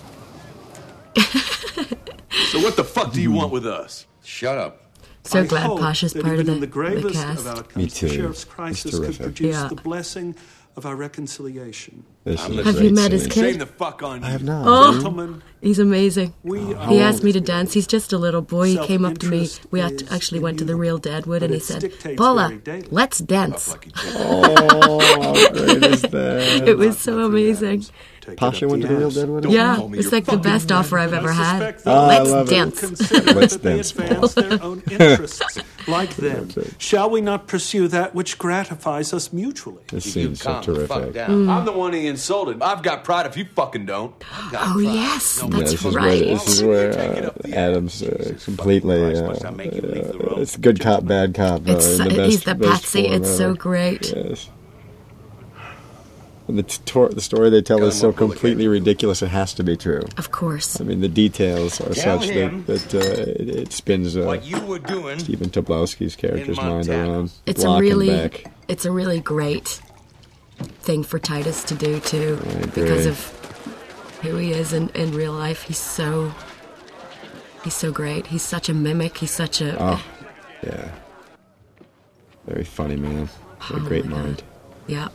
[SPEAKER 20] So what the fuck do you want with us?
[SPEAKER 9] Shut up.
[SPEAKER 2] So
[SPEAKER 11] I
[SPEAKER 2] glad
[SPEAKER 11] hope
[SPEAKER 2] Pasha's
[SPEAKER 11] that
[SPEAKER 2] part of
[SPEAKER 11] even
[SPEAKER 2] the,
[SPEAKER 11] in the
[SPEAKER 2] the
[SPEAKER 11] gravest
[SPEAKER 2] cast.
[SPEAKER 11] of outcomes,
[SPEAKER 1] Me
[SPEAKER 11] the
[SPEAKER 1] too.
[SPEAKER 11] sheriff's
[SPEAKER 1] It's
[SPEAKER 11] crisis could
[SPEAKER 1] terrific.
[SPEAKER 11] produce
[SPEAKER 2] Yeah.
[SPEAKER 11] the blessing of our reconciliation.
[SPEAKER 1] This is a
[SPEAKER 2] Have
[SPEAKER 1] great
[SPEAKER 2] you met his
[SPEAKER 1] scene.
[SPEAKER 2] kid?
[SPEAKER 20] Shame the fuck on you.
[SPEAKER 1] I have not.
[SPEAKER 2] Oh,
[SPEAKER 11] Gentlemen,
[SPEAKER 2] he's amazing.
[SPEAKER 11] we are
[SPEAKER 2] He asked me to dance. He's just a little boy. He came up to me. We act- actually went to the real Deadwood, and he said, Paula, let's dance.
[SPEAKER 1] Oh, how great is that?
[SPEAKER 2] It was so amazing.
[SPEAKER 1] Pasha went to the real Deadwood?
[SPEAKER 2] Yeah, it's like the best offer I've ever had.
[SPEAKER 1] Oh, I
[SPEAKER 2] Let's
[SPEAKER 1] love it.
[SPEAKER 2] dance.
[SPEAKER 1] Let's
[SPEAKER 11] that they
[SPEAKER 1] dance.
[SPEAKER 11] advance their own interests like them. Shall we not pursue that which gratifies us mutually?
[SPEAKER 1] This scene's so terrific.
[SPEAKER 20] I'm the one he insulted. I've got pride if you fucking don't.
[SPEAKER 2] Oh, yes,
[SPEAKER 1] Yeah,
[SPEAKER 2] that's
[SPEAKER 1] this is
[SPEAKER 2] right.
[SPEAKER 1] where, this is where uh, Adams uh, completely. Uh, uh, it's good cop, bad cop. Uh,
[SPEAKER 2] It's,
[SPEAKER 1] in the best,
[SPEAKER 2] he's the
[SPEAKER 1] best
[SPEAKER 2] patsy.
[SPEAKER 1] form
[SPEAKER 2] It's so
[SPEAKER 1] ever.
[SPEAKER 2] great.
[SPEAKER 1] Yes. And the, t- tor- the story they tell is so completely ridiculous it has to be true.
[SPEAKER 2] Of course.
[SPEAKER 1] I mean, the details are
[SPEAKER 9] Tell
[SPEAKER 1] such
[SPEAKER 9] him
[SPEAKER 1] that, that uh, it, it spins uh,
[SPEAKER 9] What you were doing
[SPEAKER 1] Stephen Tobolowsky's character's
[SPEAKER 9] in
[SPEAKER 1] mind
[SPEAKER 9] Montana.
[SPEAKER 1] around.
[SPEAKER 2] It's
[SPEAKER 1] block
[SPEAKER 2] a really,
[SPEAKER 1] and back.
[SPEAKER 2] it's a really great thing for Titus to do too,
[SPEAKER 1] I agree.
[SPEAKER 2] because of who he is in, in real life. He's so, he's so great. He's such a mimic. He's such a.
[SPEAKER 1] Oh, yeah. Very funny man. A
[SPEAKER 2] Oh
[SPEAKER 1] great
[SPEAKER 2] my God.
[SPEAKER 1] mind.
[SPEAKER 2] Yeah.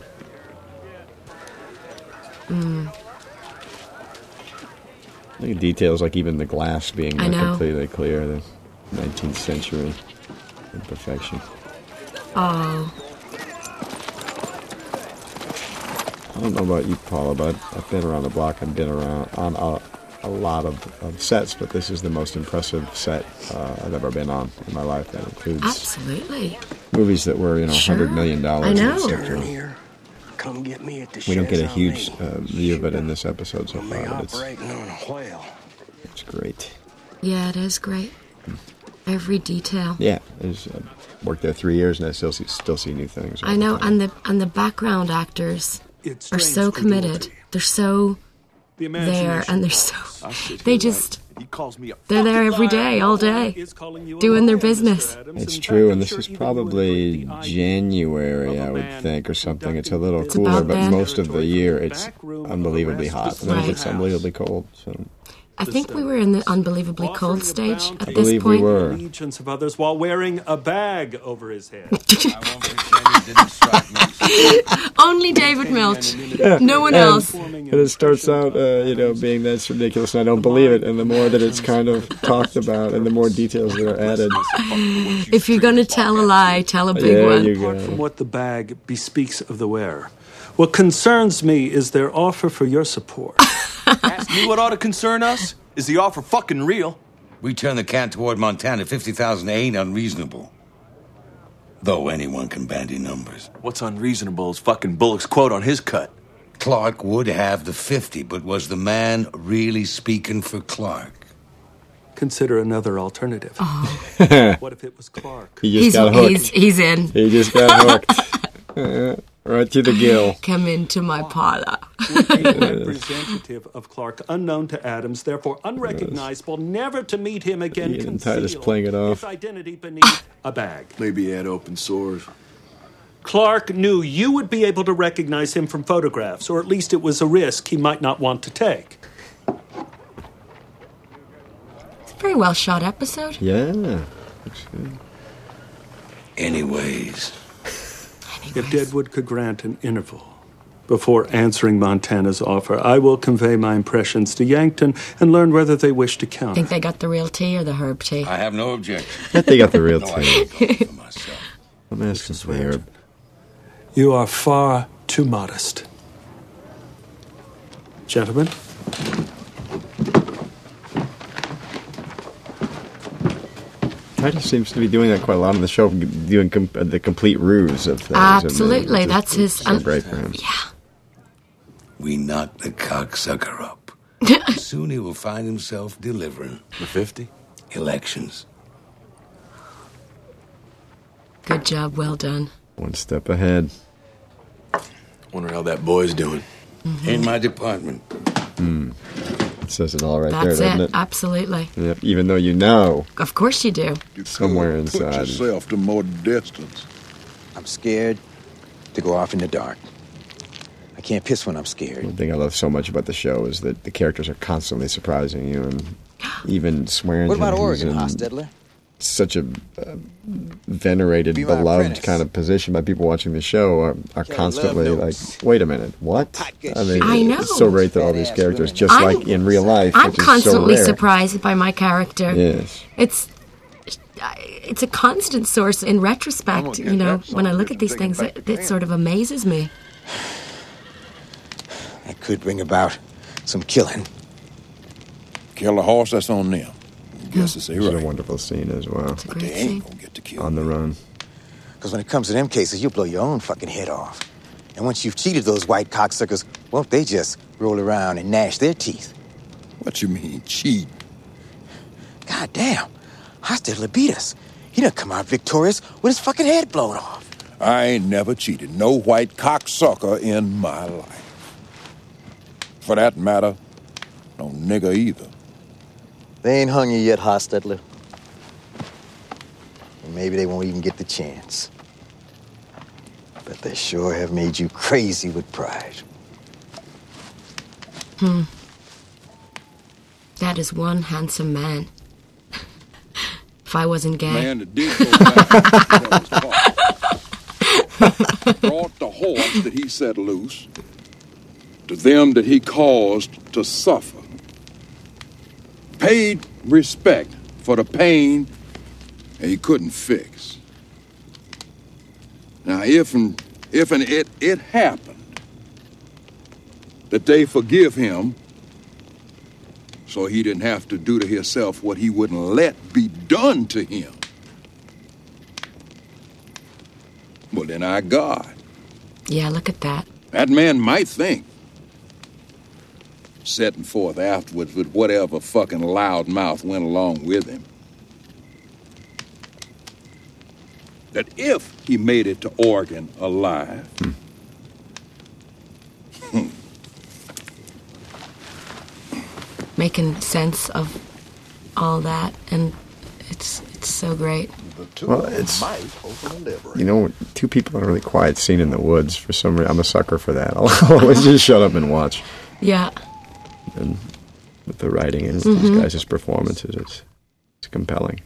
[SPEAKER 2] Mm.
[SPEAKER 1] I think details like even the glass being
[SPEAKER 2] I
[SPEAKER 1] like,
[SPEAKER 2] know.
[SPEAKER 1] completely clear, the nineteenth century imperfection.
[SPEAKER 2] Oh,
[SPEAKER 1] I don't know about you, Paula, but I've been around the block and been around on a, a lot of, of sets, but this is the most impressive set uh, I've ever been on in my life. That includes
[SPEAKER 2] absolutely.
[SPEAKER 1] movies that were, you know,
[SPEAKER 2] Sure.
[SPEAKER 1] hundred million dollars.
[SPEAKER 2] I know.
[SPEAKER 12] Turn here. Come get me at the
[SPEAKER 1] We don't get a
[SPEAKER 12] sheds I'll
[SPEAKER 1] huge
[SPEAKER 12] make.
[SPEAKER 1] uh, view of it in this episode so
[SPEAKER 12] Me
[SPEAKER 1] far. But it's,
[SPEAKER 12] operating on a whale.
[SPEAKER 1] it's great.
[SPEAKER 2] Yeah, it is great. Every detail.
[SPEAKER 1] Yeah, there's, I worked there three years and I still see still see new things. all
[SPEAKER 2] I
[SPEAKER 1] the
[SPEAKER 2] know,
[SPEAKER 1] time.
[SPEAKER 2] and the and the background actors
[SPEAKER 11] It's
[SPEAKER 2] are so
[SPEAKER 11] strange
[SPEAKER 2] committed. They're so
[SPEAKER 11] The
[SPEAKER 2] there,
[SPEAKER 11] imagination
[SPEAKER 2] and they're so
[SPEAKER 20] I sit
[SPEAKER 2] they
[SPEAKER 20] here
[SPEAKER 2] just
[SPEAKER 20] like, he calls me a
[SPEAKER 2] they're there
[SPEAKER 20] fucking
[SPEAKER 2] every
[SPEAKER 20] liar.
[SPEAKER 2] day, all day,
[SPEAKER 11] is calling you a
[SPEAKER 2] doing their
[SPEAKER 11] liar, Mister
[SPEAKER 2] business.
[SPEAKER 11] Adams.
[SPEAKER 1] It's
[SPEAKER 11] In
[SPEAKER 1] true,
[SPEAKER 11] fact,
[SPEAKER 1] and
[SPEAKER 11] I'm
[SPEAKER 1] this
[SPEAKER 11] sure
[SPEAKER 1] is
[SPEAKER 11] even you
[SPEAKER 1] probably
[SPEAKER 11] would agree the idea
[SPEAKER 1] January,
[SPEAKER 11] of a
[SPEAKER 1] I would
[SPEAKER 11] man
[SPEAKER 1] think, or something. It's a
[SPEAKER 11] conducting
[SPEAKER 1] little
[SPEAKER 2] It's
[SPEAKER 1] cooler,
[SPEAKER 2] about
[SPEAKER 1] but
[SPEAKER 2] then.
[SPEAKER 1] most of the year
[SPEAKER 11] Territory
[SPEAKER 1] it's
[SPEAKER 11] from the back room of a
[SPEAKER 1] unbelievably
[SPEAKER 11] rest
[SPEAKER 1] hot, and then it
[SPEAKER 2] Right.
[SPEAKER 1] gets unbelievably cold. So
[SPEAKER 2] I think we were in the unbelievably cold stage at
[SPEAKER 1] I
[SPEAKER 2] this
[SPEAKER 1] believe we
[SPEAKER 2] point.
[SPEAKER 1] were.
[SPEAKER 11] Legions of others while wearing a bag over his head.
[SPEAKER 2] Only David Milch,
[SPEAKER 1] Yeah.
[SPEAKER 2] no one
[SPEAKER 1] and,
[SPEAKER 2] else.
[SPEAKER 1] And it starts out, uh, you know, being that's ridiculous, and I don't believe it. And the more that it's kind of talked about, and the more details that are added,
[SPEAKER 2] If you're gonna tell a lie, tell a big
[SPEAKER 1] there
[SPEAKER 2] one.
[SPEAKER 1] you
[SPEAKER 11] Apart from
[SPEAKER 1] go.
[SPEAKER 11] what the bag bespeaks of the wearer, what concerns me is their offer for your support.
[SPEAKER 20] Ask me what ought to concern us? Is the offer fucking real?
[SPEAKER 9] We turn the cat toward Montana. fifty thousand ain't unreasonable. Though anyone can bandy numbers.
[SPEAKER 20] What's unreasonable is fucking Bullock's quote on his cut.
[SPEAKER 9] Clark would have the fifty, but was the man really speaking for Clark?
[SPEAKER 11] Consider another alternative.
[SPEAKER 2] Oh.
[SPEAKER 11] What if it was Clark?
[SPEAKER 1] He just
[SPEAKER 2] He's,
[SPEAKER 1] got hooked.
[SPEAKER 2] he's, he's in.
[SPEAKER 1] He just got hooked. Right to the gill.
[SPEAKER 2] Come into my parlor.
[SPEAKER 11] A representative of Clark, unknown to Adams, therefore unrecognizable, never to meet him again.
[SPEAKER 1] Ian Titus playing it off.
[SPEAKER 11] His identity beneath a bag.
[SPEAKER 17] Maybe he had open sores.
[SPEAKER 11] Clark knew you would be able to recognize him from photographs, or at least it was a risk he might not want to take.
[SPEAKER 2] It's a very well shot episode.
[SPEAKER 1] Yeah. Looks good.
[SPEAKER 9] Anyways.
[SPEAKER 11] If Deadwood could grant an interval before answering Montana's offer, I will convey my impressions to Yankton and learn whether they wish to counter.
[SPEAKER 2] Think they got the real tea or the herb tea?
[SPEAKER 9] I have no objection.
[SPEAKER 1] I bet they got the real
[SPEAKER 9] No,
[SPEAKER 1] tea. I'm asking for the herb.
[SPEAKER 11] You are far too modest. Gentlemen?
[SPEAKER 1] Titus seems to be doing that quite a lot on the show, doing com- the complete ruse of things.
[SPEAKER 2] Absolutely,
[SPEAKER 1] and, uh,
[SPEAKER 2] that's his...
[SPEAKER 1] So great for him.
[SPEAKER 2] Yeah.
[SPEAKER 9] We knock the cocksucker up. Soon he will find himself delivering.
[SPEAKER 20] The fifty?
[SPEAKER 9] Elections.
[SPEAKER 2] Good job, well done.
[SPEAKER 1] One step ahead.
[SPEAKER 20] Wonder how that boy's doing.
[SPEAKER 2] Mm-hmm.
[SPEAKER 9] In my department.
[SPEAKER 1] Hmm. It says it all right
[SPEAKER 2] That's
[SPEAKER 1] there, doesn't
[SPEAKER 2] it.
[SPEAKER 1] it?
[SPEAKER 2] Absolutely.
[SPEAKER 1] Yep, even though you know.
[SPEAKER 2] Of course you do.
[SPEAKER 1] Somewhere
[SPEAKER 19] Put
[SPEAKER 1] inside.
[SPEAKER 19] yourself to more distance.
[SPEAKER 12] I'm scared to go off in the dark. I can't piss when I'm scared.
[SPEAKER 1] One thing I love so much about the show is that the characters are constantly surprising you, and even Swearingen.
[SPEAKER 12] What about
[SPEAKER 1] who's
[SPEAKER 12] Oregon,
[SPEAKER 1] in
[SPEAKER 12] Hostetler?
[SPEAKER 1] Such a uh, venerated,
[SPEAKER 12] Be my
[SPEAKER 1] beloved
[SPEAKER 12] apprentice.
[SPEAKER 1] kind of position by people watching the show are, are
[SPEAKER 12] Kelly
[SPEAKER 1] constantly
[SPEAKER 12] Love
[SPEAKER 1] like,
[SPEAKER 12] notes.
[SPEAKER 1] wait a minute, what? I mean,
[SPEAKER 2] I know.
[SPEAKER 1] it's so great that all these characters, just
[SPEAKER 2] I'm-
[SPEAKER 1] like in real life,
[SPEAKER 2] I'm
[SPEAKER 1] which is
[SPEAKER 2] constantly
[SPEAKER 1] so rare.
[SPEAKER 2] surprised by my character.
[SPEAKER 1] Yes.
[SPEAKER 2] It's it's a constant source in retrospect. You know, when I look at these things, it, it sort of amazes me.
[SPEAKER 12] That could bring about some killing.
[SPEAKER 19] Kill a horse, that's on them. Guess it's
[SPEAKER 1] It's a
[SPEAKER 19] right.
[SPEAKER 1] wonderful scene as well.
[SPEAKER 2] It's a
[SPEAKER 19] They
[SPEAKER 2] great
[SPEAKER 19] ain't
[SPEAKER 2] scene.
[SPEAKER 19] gonna get to kill
[SPEAKER 1] On the run.
[SPEAKER 12] Because when it comes to them cases, you'll blow your own fucking head off. And once you've cheated those white cocksuckers, well, they just roll around and gnash their teeth.
[SPEAKER 19] What you mean, cheat?
[SPEAKER 12] God damn. Hostetler beat us. He done come out victorious with his fucking head blown off.
[SPEAKER 19] I ain't never cheated no white cocksucker in my life. For that matter, no nigger either.
[SPEAKER 12] They ain't hung you yet, Hostetler. And maybe they won't even get the chance. But they sure have made you crazy with pride.
[SPEAKER 2] Hmm. That is one handsome man. If I wasn't gay.
[SPEAKER 19] Man that did go back to his brought the horse that he set loose to them that he caused to suffer. Paid respect for the pain he couldn't fix. Now, if and if and it it happened that they forgive him, so he didn't have to do to himself what he wouldn't let be done to him. Well, then I God.
[SPEAKER 2] Yeah, look at that.
[SPEAKER 19] That man might think, setting forth afterwards with whatever fucking loudmouth went along with him, that if he made it to Oregon alive, hmm.
[SPEAKER 2] Making sense of all that, and it's it's so great.
[SPEAKER 1] Well, it's, you know, two people in a really quiet scene in the woods. For some reason, I'm a sucker for that. I'll always just shut up and watch.
[SPEAKER 2] Yeah.
[SPEAKER 1] And with the writing and
[SPEAKER 2] Mhm.
[SPEAKER 1] these guys' performances, it's, it's compelling.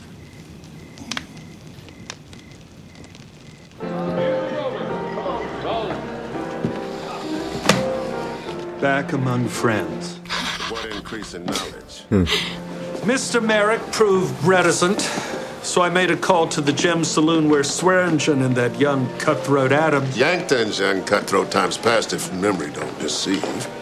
[SPEAKER 11] Back among friends.
[SPEAKER 21] What increase in knowledge?
[SPEAKER 1] Hmm.
[SPEAKER 11] Mister Merrick proved reticent, so I made a call to the Gem Saloon where Swearingen and that young cutthroat Adams...
[SPEAKER 21] Yankton's young cutthroat times past, if memory don't deceive.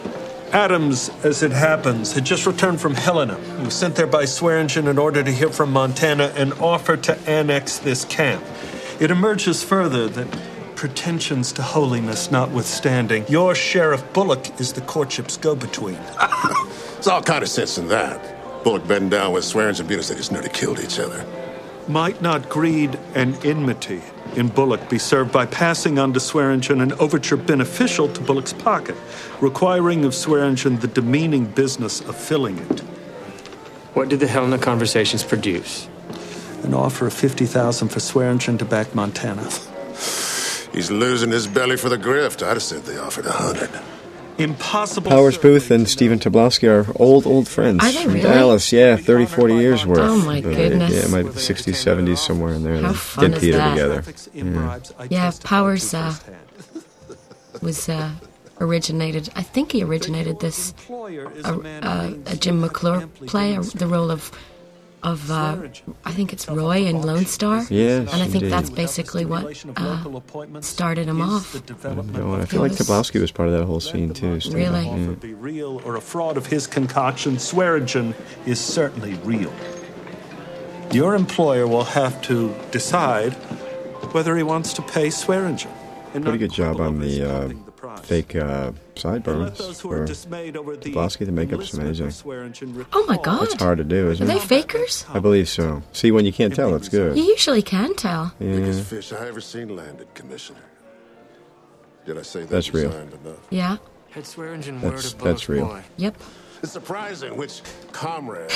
[SPEAKER 11] Adams, as it happens, had just returned from Helena. He was sent there by Swearingen in order to hear from Montana and offer to annex this camp. It emerges further that, pretensions to holiness notwithstanding, your Sheriff Bullock is the courtship's go-between.
[SPEAKER 21] There's all kind of sense in that. Bullock bedding down with Swearingen and Bunis, they just nearly killed each other.
[SPEAKER 11] Might not greed and enmity in Bullock be served by passing on to Swearingen an overture beneficial to Bullock's pocket, requiring of Swearingen the demeaning business of filling it?
[SPEAKER 4] What did the Helena conversations produce?
[SPEAKER 11] An offer of fifty thousand dollars for Swearingen to back Montana.
[SPEAKER 21] He's losing his belly for the grift. I'd have said they offered a hundred.
[SPEAKER 11] Impossible.
[SPEAKER 1] Powers Booth and Stephen Tobolowsky are old, old friends.
[SPEAKER 2] Are they
[SPEAKER 1] from
[SPEAKER 2] really?
[SPEAKER 1] Dallas, yeah, thirty, forty years worth.
[SPEAKER 2] Oh, my
[SPEAKER 1] But, uh,
[SPEAKER 2] goodness.
[SPEAKER 1] Yeah, it might be the sixties, seventies, somewhere in there.
[SPEAKER 2] How
[SPEAKER 1] They
[SPEAKER 2] fun
[SPEAKER 1] did
[SPEAKER 2] is
[SPEAKER 1] Peter
[SPEAKER 2] that?
[SPEAKER 1] together. Yeah.
[SPEAKER 2] Yeah, Powers uh, was uh, originated, I think he originated this, uh, uh, a Jim McClure play, uh, the role of, of uh, I think it's Roy in Lone Star.
[SPEAKER 1] Yes,
[SPEAKER 2] And I think
[SPEAKER 1] indeed.
[SPEAKER 2] that's basically what uh, started him off.
[SPEAKER 1] No, and I feel like Tobolowsky was part of that whole scene, too. Still.
[SPEAKER 2] Really?
[SPEAKER 1] Yeah.
[SPEAKER 11] Be real or a fraud of his concoction, Swearingen is certainly real. Your employer will have to decide whether he wants to pay Swearingen.
[SPEAKER 1] Pretty good job on the uh, fake uh, sideburns for Tobolowsky. The makeup's amazing.
[SPEAKER 2] Oh my God.
[SPEAKER 1] It's hard to do,
[SPEAKER 2] Are
[SPEAKER 1] isn't
[SPEAKER 2] they
[SPEAKER 1] it?
[SPEAKER 2] fakers?
[SPEAKER 1] I believe so. See, when you can't tell, it's good.
[SPEAKER 2] You usually can tell.
[SPEAKER 1] Yeah.
[SPEAKER 21] Biggest fish I ever seen landed, Commissioner. Did I say that
[SPEAKER 1] That's real.
[SPEAKER 21] designed enough?
[SPEAKER 2] Yeah.
[SPEAKER 4] Had Swearingen
[SPEAKER 1] That's-
[SPEAKER 4] word of
[SPEAKER 1] that's
[SPEAKER 4] Bullock's
[SPEAKER 1] real.
[SPEAKER 4] boy.
[SPEAKER 2] Yep.
[SPEAKER 21] It's surprising which comrade.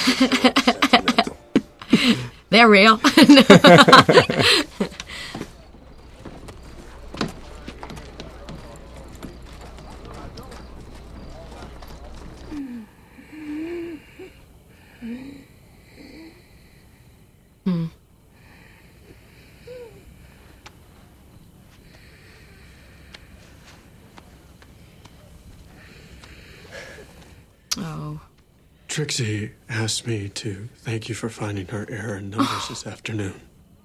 [SPEAKER 2] They're real. Hmm. Oh.
[SPEAKER 11] Trixie asked me to thank you for finding her error in numbers this afternoon.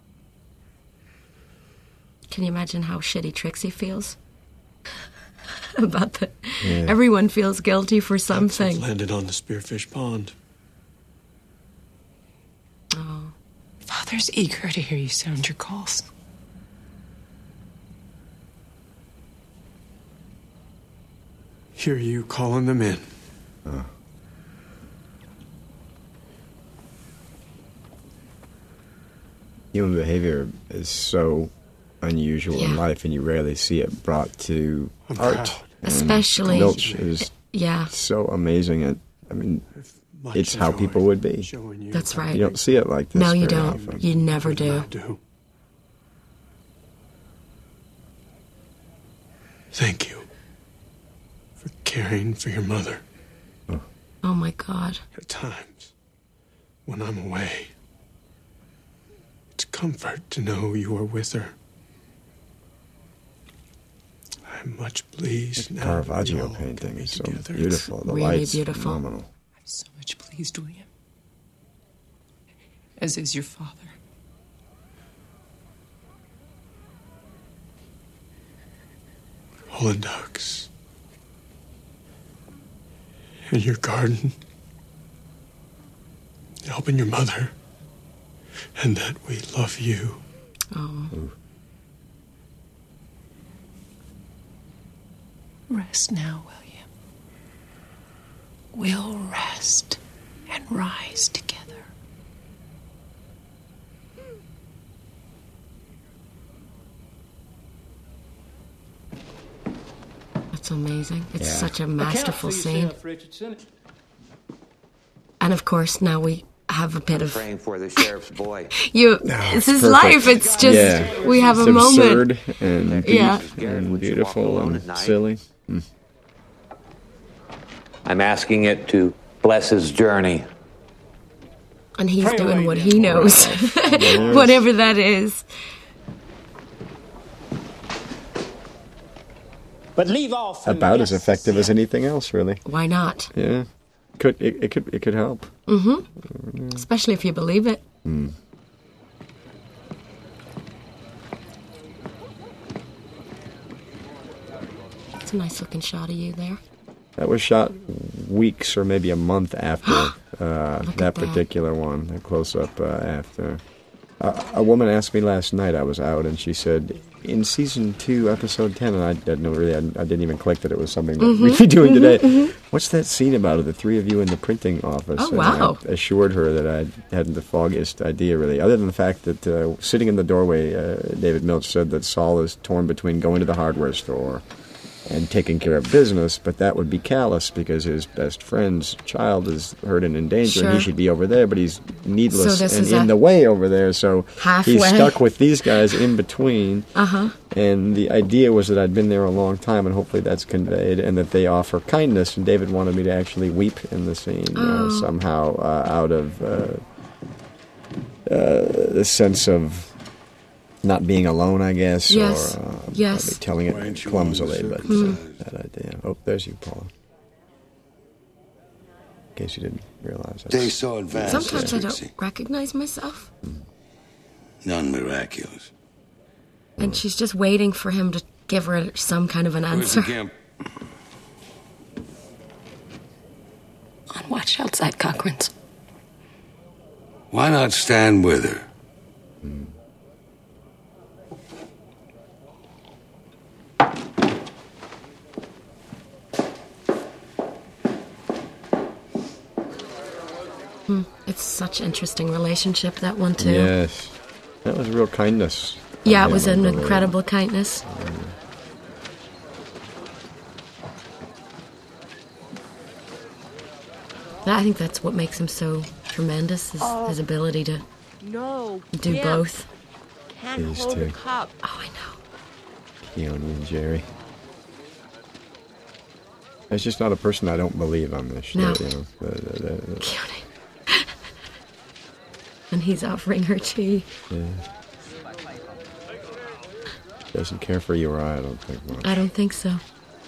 [SPEAKER 2] Can you imagine how shitty Trixie feels? About the...
[SPEAKER 11] Yeah.
[SPEAKER 2] Everyone feels guilty for something.
[SPEAKER 11] Landed on the Spearfish Pond.
[SPEAKER 2] Oh.
[SPEAKER 22] Father's eager to hear you sound your calls.
[SPEAKER 11] Hear you calling them in.
[SPEAKER 1] Oh. Human behavior is so unusual in
[SPEAKER 2] Yeah.
[SPEAKER 1] life, and you rarely see it brought to
[SPEAKER 11] I'm
[SPEAKER 1] art.
[SPEAKER 11] proud.
[SPEAKER 1] And
[SPEAKER 2] Especially-
[SPEAKER 1] Milch is
[SPEAKER 2] Yeah.
[SPEAKER 1] so amazing. At, I mean,
[SPEAKER 11] much
[SPEAKER 1] it's how
[SPEAKER 11] enjoyed
[SPEAKER 1] people would be.
[SPEAKER 2] That's right.
[SPEAKER 1] You don't see it like this.
[SPEAKER 2] No, you
[SPEAKER 1] very
[SPEAKER 2] don't.
[SPEAKER 1] often.
[SPEAKER 2] You never do.
[SPEAKER 11] do. Thank you for caring for your mother.
[SPEAKER 2] Oh my God.
[SPEAKER 11] At times, when I'm away, it's comfort to know you are with her. I'm much pleased now.
[SPEAKER 1] Caravaggio painting is so beautiful. The
[SPEAKER 2] really
[SPEAKER 1] light's
[SPEAKER 2] beautiful.
[SPEAKER 1] phenomenal.
[SPEAKER 22] I'm so much pleased, William. As is your father.
[SPEAKER 11] Holland ducks. In your garden. Helping your mother. And that we love you.
[SPEAKER 2] Oh.
[SPEAKER 22] Rest now, William. We'll rest and rise together.
[SPEAKER 2] That's amazing. It's
[SPEAKER 1] Yeah.
[SPEAKER 2] such a masterful
[SPEAKER 23] Account for
[SPEAKER 2] scene.
[SPEAKER 23] yourself, Richardson.
[SPEAKER 2] And of course, now we have a bit of
[SPEAKER 12] Praying for the sheriff's boy.
[SPEAKER 2] you.
[SPEAKER 1] it's
[SPEAKER 2] This is
[SPEAKER 1] perfect.
[SPEAKER 2] life. It's just
[SPEAKER 1] Yeah.
[SPEAKER 2] we have
[SPEAKER 1] It's
[SPEAKER 2] a moment.
[SPEAKER 1] absurd and deep
[SPEAKER 2] Yeah.
[SPEAKER 1] and beautiful and silly. Mm.
[SPEAKER 12] I'm asking it to bless his journey.
[SPEAKER 2] And he's
[SPEAKER 12] Pray
[SPEAKER 2] doing
[SPEAKER 12] away,
[SPEAKER 2] what
[SPEAKER 12] dear
[SPEAKER 2] he knows,
[SPEAKER 12] Yes.
[SPEAKER 2] whatever that is.
[SPEAKER 23] But leave off. from
[SPEAKER 1] About as
[SPEAKER 23] yes.
[SPEAKER 1] effective as anything else, really.
[SPEAKER 2] Why not?
[SPEAKER 1] Yeah, could it, it could it could help.
[SPEAKER 2] Mm-hmm. Especially if you believe it.
[SPEAKER 1] Mm.
[SPEAKER 2] It's a nice looking shot of you there.
[SPEAKER 1] That was shot weeks or maybe a month after uh, that particular one, a close-up uh, after. Uh, a woman asked me last night, I was out, and she said, in season two, episode ten, and I didn't know really, I, I didn't even click that it was something that
[SPEAKER 2] Mm-hmm,
[SPEAKER 1] we'd be doing
[SPEAKER 2] mm-hmm,
[SPEAKER 1] today.
[SPEAKER 2] mm-hmm.
[SPEAKER 1] What's that scene about, of the three of you in the printing office?
[SPEAKER 2] Oh,
[SPEAKER 1] and
[SPEAKER 2] wow.
[SPEAKER 1] I assured her that I hadn't the foggiest idea, really, other than the fact that uh, sitting in the doorway, uh, David Milch said that Saul is torn between going to the hardware store and taking care of business, but that would be callous because his best friend's child is hurt and in danger, and he
[SPEAKER 2] Sure.
[SPEAKER 1] should be over there, but he's needless
[SPEAKER 2] So this
[SPEAKER 1] and
[SPEAKER 2] is
[SPEAKER 1] in
[SPEAKER 2] a-
[SPEAKER 1] the way over there, so
[SPEAKER 2] Halfway.
[SPEAKER 1] he's stuck with these guys in between.
[SPEAKER 2] Uh-huh.
[SPEAKER 1] And the idea was that I'd been there a long time, and hopefully that's conveyed, and that they offer kindness, and David wanted me to actually weep in the scene uh,
[SPEAKER 2] Oh.
[SPEAKER 1] somehow uh, out of uh, uh, the sense of not being alone, I guess,
[SPEAKER 2] Yes.
[SPEAKER 1] or uh,
[SPEAKER 2] Yes.
[SPEAKER 1] probably telling it clumsily, but
[SPEAKER 2] Hmm.
[SPEAKER 1] uh, that idea. Oh, there's you, Paula. In case you didn't realize that.
[SPEAKER 9] They so advanced.
[SPEAKER 2] Sometimes I
[SPEAKER 9] Trixie.
[SPEAKER 2] don't recognize myself.
[SPEAKER 9] None miraculous.
[SPEAKER 2] And she's just waiting for him to give her some kind of an
[SPEAKER 9] Where's the
[SPEAKER 2] answer.
[SPEAKER 9] gimp?
[SPEAKER 22] On watch outside Cochran's.
[SPEAKER 9] Why not stand with her?
[SPEAKER 2] Hmm. It's such an interesting relationship, that one, too.
[SPEAKER 1] Yes. That was real kindness.
[SPEAKER 2] Yeah,
[SPEAKER 1] of
[SPEAKER 2] it was
[SPEAKER 1] him,
[SPEAKER 2] an
[SPEAKER 1] I believe.
[SPEAKER 2] incredible kindness. I think that's what makes him so tremendous, is
[SPEAKER 10] Oh.
[SPEAKER 2] his ability to
[SPEAKER 10] No.
[SPEAKER 2] do
[SPEAKER 10] Gimp.
[SPEAKER 2] both.
[SPEAKER 10] Can't
[SPEAKER 1] These
[SPEAKER 10] hold
[SPEAKER 1] two.
[SPEAKER 10] a cup.
[SPEAKER 2] Oh, I know.
[SPEAKER 1] Keone and Jerry. There's just not a person I don't believe on this show,
[SPEAKER 2] No.
[SPEAKER 1] you know. The, the, the, the,
[SPEAKER 2] And he's offering her tea.
[SPEAKER 1] yeah. Doesn't care for you or I, I don't think much.
[SPEAKER 2] I don't think so.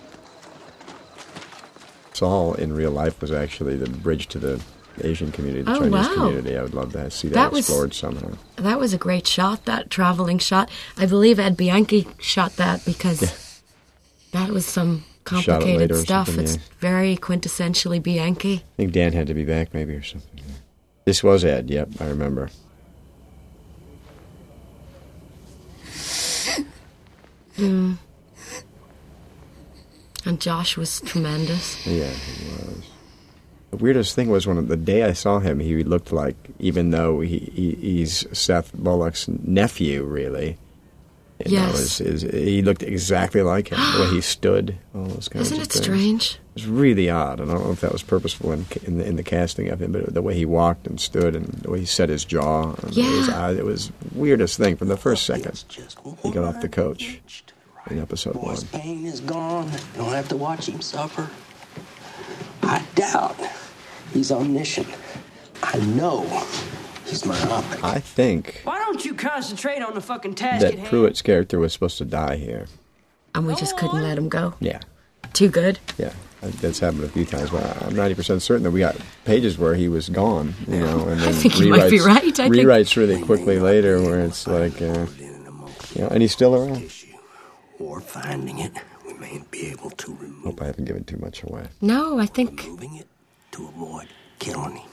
[SPEAKER 1] Saul in real life was actually the bridge to the Asian community, the
[SPEAKER 2] Oh,
[SPEAKER 1] Chinese
[SPEAKER 2] wow.
[SPEAKER 1] community. I would love to see that,
[SPEAKER 2] That was-
[SPEAKER 1] explored somehow.
[SPEAKER 2] That was a great shot, that traveling shot. I believe Ed Bianchi shot that because
[SPEAKER 1] Yeah.
[SPEAKER 2] that was some
[SPEAKER 1] Shot it
[SPEAKER 2] complicated
[SPEAKER 1] later or
[SPEAKER 2] stuff.
[SPEAKER 1] something,
[SPEAKER 2] It's
[SPEAKER 1] yeah.
[SPEAKER 2] very quintessentially Bianchi.
[SPEAKER 1] I think Dan had to be back maybe or something. yeah. This was Ed, yep, I remember.
[SPEAKER 2] Mm. And Josh was tremendous.
[SPEAKER 1] Yeah, he was. The weirdest thing was when the day I saw him, he looked like, even though he, he he's Seth Bullock's nephew, really. You know,
[SPEAKER 2] Yes.
[SPEAKER 1] is, is, he looked exactly like him, the way he stood, all those kinds
[SPEAKER 2] Isn't
[SPEAKER 1] of
[SPEAKER 2] it
[SPEAKER 1] things.
[SPEAKER 2] strange?
[SPEAKER 1] It was really odd, and I don't know if that was purposeful in, in, the, in the casting of him, but the way he walked and stood and the way he set his jaw, and
[SPEAKER 2] Yeah.
[SPEAKER 1] his eyes, it was the weirdest thing from the first second he got off the coach in episode one.
[SPEAKER 12] Boy's pain is gone. You don't have to watch him suffer. I doubt he's omniscient. I know he's myopic.
[SPEAKER 1] I think
[SPEAKER 5] Why don't you concentrate on the fucking task at
[SPEAKER 1] that
[SPEAKER 5] hand?
[SPEAKER 1] Pruitt's character was supposed to die here.
[SPEAKER 2] And we just couldn't let him go.
[SPEAKER 1] Yeah.
[SPEAKER 2] Too good.
[SPEAKER 1] Yeah, I think that's happened a few times, but I'm ninety percent certain that we got pages where he was gone, you know, and
[SPEAKER 2] I
[SPEAKER 1] then
[SPEAKER 2] think
[SPEAKER 1] rewrites,
[SPEAKER 2] you might be right. I think-
[SPEAKER 1] rewrites really quickly later where it's like, uh, you know, and he's still around.
[SPEAKER 12] Or finding it, we may be able to remove
[SPEAKER 1] Hope I haven't given too much away.
[SPEAKER 2] No, I think
[SPEAKER 12] it to avoid killing him.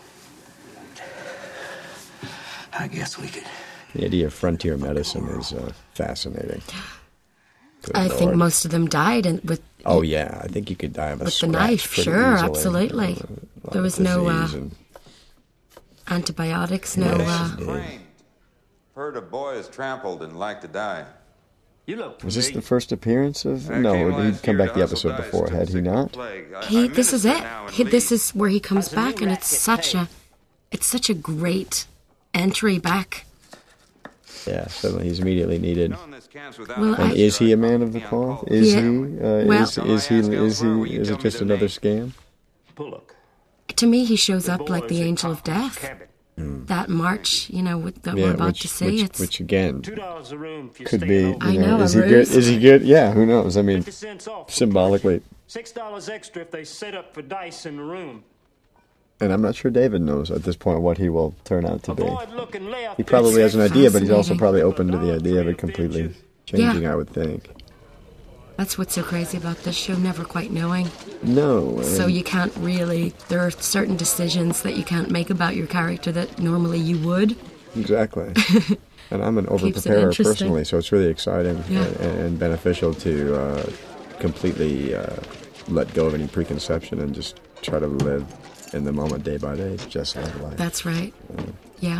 [SPEAKER 12] I guess we could.
[SPEAKER 1] The idea of frontier medicine is uh, fascinating. Good
[SPEAKER 2] I think
[SPEAKER 1] Lord.
[SPEAKER 2] most of them died and with
[SPEAKER 1] Oh yeah, I think you could die of a
[SPEAKER 2] with the
[SPEAKER 1] scratch
[SPEAKER 2] knife.
[SPEAKER 1] pretty
[SPEAKER 2] Sure,
[SPEAKER 1] easily.
[SPEAKER 2] absolutely.
[SPEAKER 1] You know, a lot
[SPEAKER 2] There
[SPEAKER 1] of
[SPEAKER 2] was no uh,
[SPEAKER 1] disease and-
[SPEAKER 2] antibiotics. No.
[SPEAKER 1] Yes,
[SPEAKER 2] Uh,
[SPEAKER 1] indeed.
[SPEAKER 13] Heard a boy is trampled and like to die.
[SPEAKER 5] You look
[SPEAKER 1] Was this the first appearance of?
[SPEAKER 13] I
[SPEAKER 1] No,
[SPEAKER 13] came
[SPEAKER 1] he'd
[SPEAKER 13] last
[SPEAKER 1] come
[SPEAKER 13] year
[SPEAKER 1] back
[SPEAKER 13] to
[SPEAKER 1] the
[SPEAKER 13] hustle
[SPEAKER 1] episode
[SPEAKER 13] dice,
[SPEAKER 1] before,
[SPEAKER 13] took
[SPEAKER 1] had he
[SPEAKER 13] sick
[SPEAKER 1] not?
[SPEAKER 13] plague. I-
[SPEAKER 2] he.
[SPEAKER 13] I
[SPEAKER 2] This is it.
[SPEAKER 13] minister now and
[SPEAKER 2] He, this
[SPEAKER 13] leave.
[SPEAKER 2] is where he comes back, and it's such a, it's such a great entry back.
[SPEAKER 1] Yeah, suddenly he's immediately needed.
[SPEAKER 2] Well,
[SPEAKER 1] and
[SPEAKER 2] I-
[SPEAKER 1] is he a man of the cloth? Is
[SPEAKER 2] Yeah.
[SPEAKER 1] he? Uh,
[SPEAKER 2] Well-
[SPEAKER 1] is, is he? Is he? Is it just another scam?
[SPEAKER 2] To me, he shows up like the angel of death. That march, you know, with, that we're about
[SPEAKER 1] which,
[SPEAKER 2] to see.
[SPEAKER 1] which,
[SPEAKER 2] it's
[SPEAKER 1] which again could be. You
[SPEAKER 2] I
[SPEAKER 1] know,
[SPEAKER 2] know,
[SPEAKER 1] is
[SPEAKER 2] a
[SPEAKER 1] he good?
[SPEAKER 2] ruse.
[SPEAKER 1] Is he good? Yeah, who knows? I mean, symbolically,
[SPEAKER 10] Six dollars extra if they set up for dice in the room.
[SPEAKER 1] and I'm not sure David knows at this point what he will turn out to be.
[SPEAKER 10] looking left.
[SPEAKER 1] He probably has an idea, but he's also
[SPEAKER 2] Fascinating.
[SPEAKER 1] probably open to the idea of it completely changing.
[SPEAKER 2] Yeah.
[SPEAKER 1] I would think.
[SPEAKER 2] That's what's so crazy about this show, never quite knowing.
[SPEAKER 1] No.
[SPEAKER 2] So
[SPEAKER 1] and-
[SPEAKER 2] you can't really, there are certain decisions that you can't make about your character that normally you would.
[SPEAKER 1] Exactly. And I'm an
[SPEAKER 2] Keeps it
[SPEAKER 1] over-preparer
[SPEAKER 2] interesting.
[SPEAKER 1] personally, so it's really exciting
[SPEAKER 2] Yeah.
[SPEAKER 1] and, and beneficial to uh, completely uh, let go of any preconception and just try to live in the moment day by day, just like life.
[SPEAKER 2] That's right. Yeah.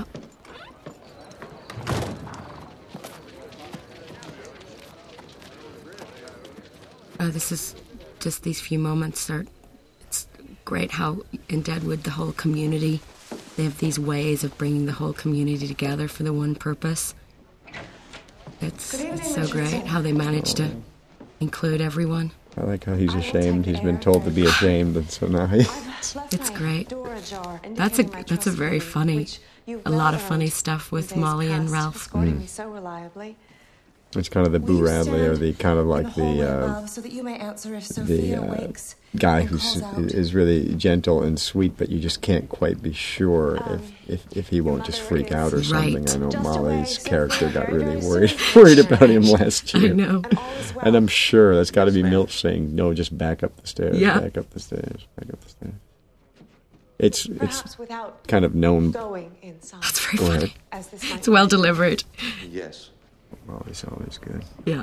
[SPEAKER 2] Oh, this is just these few moments are. It's great how in Deadwood the whole community, they have these ways of bringing the whole community together for the one purpose. It's it's so great how they manage to include everyone.
[SPEAKER 1] I like how he's ashamed. He's been told to be ashamed, and so now he.
[SPEAKER 2] It's great. That's a that's a very funny, a lot of funny stuff with Molly and Ralph.
[SPEAKER 1] Mm. It's kind of the Boo Radley, or the kind of like the uh, the uh, guy who is really gentle and sweet, but you just can't quite be sure if, if, if he won't just freak out or something.
[SPEAKER 2] Right.
[SPEAKER 1] I know Molly's character got really worried worried about him last year.
[SPEAKER 2] I know.
[SPEAKER 1] And I'm sure that's got to be Milch saying, "No, just back up the stairs,
[SPEAKER 2] Yeah.
[SPEAKER 1] back up the stairs, back up the stairs." It's it's kind of known.
[SPEAKER 2] That's very
[SPEAKER 1] Go
[SPEAKER 2] funny.
[SPEAKER 1] ahead.
[SPEAKER 2] It's well delivered.
[SPEAKER 9] Yes.
[SPEAKER 1] Molly's always good.
[SPEAKER 2] Yeah.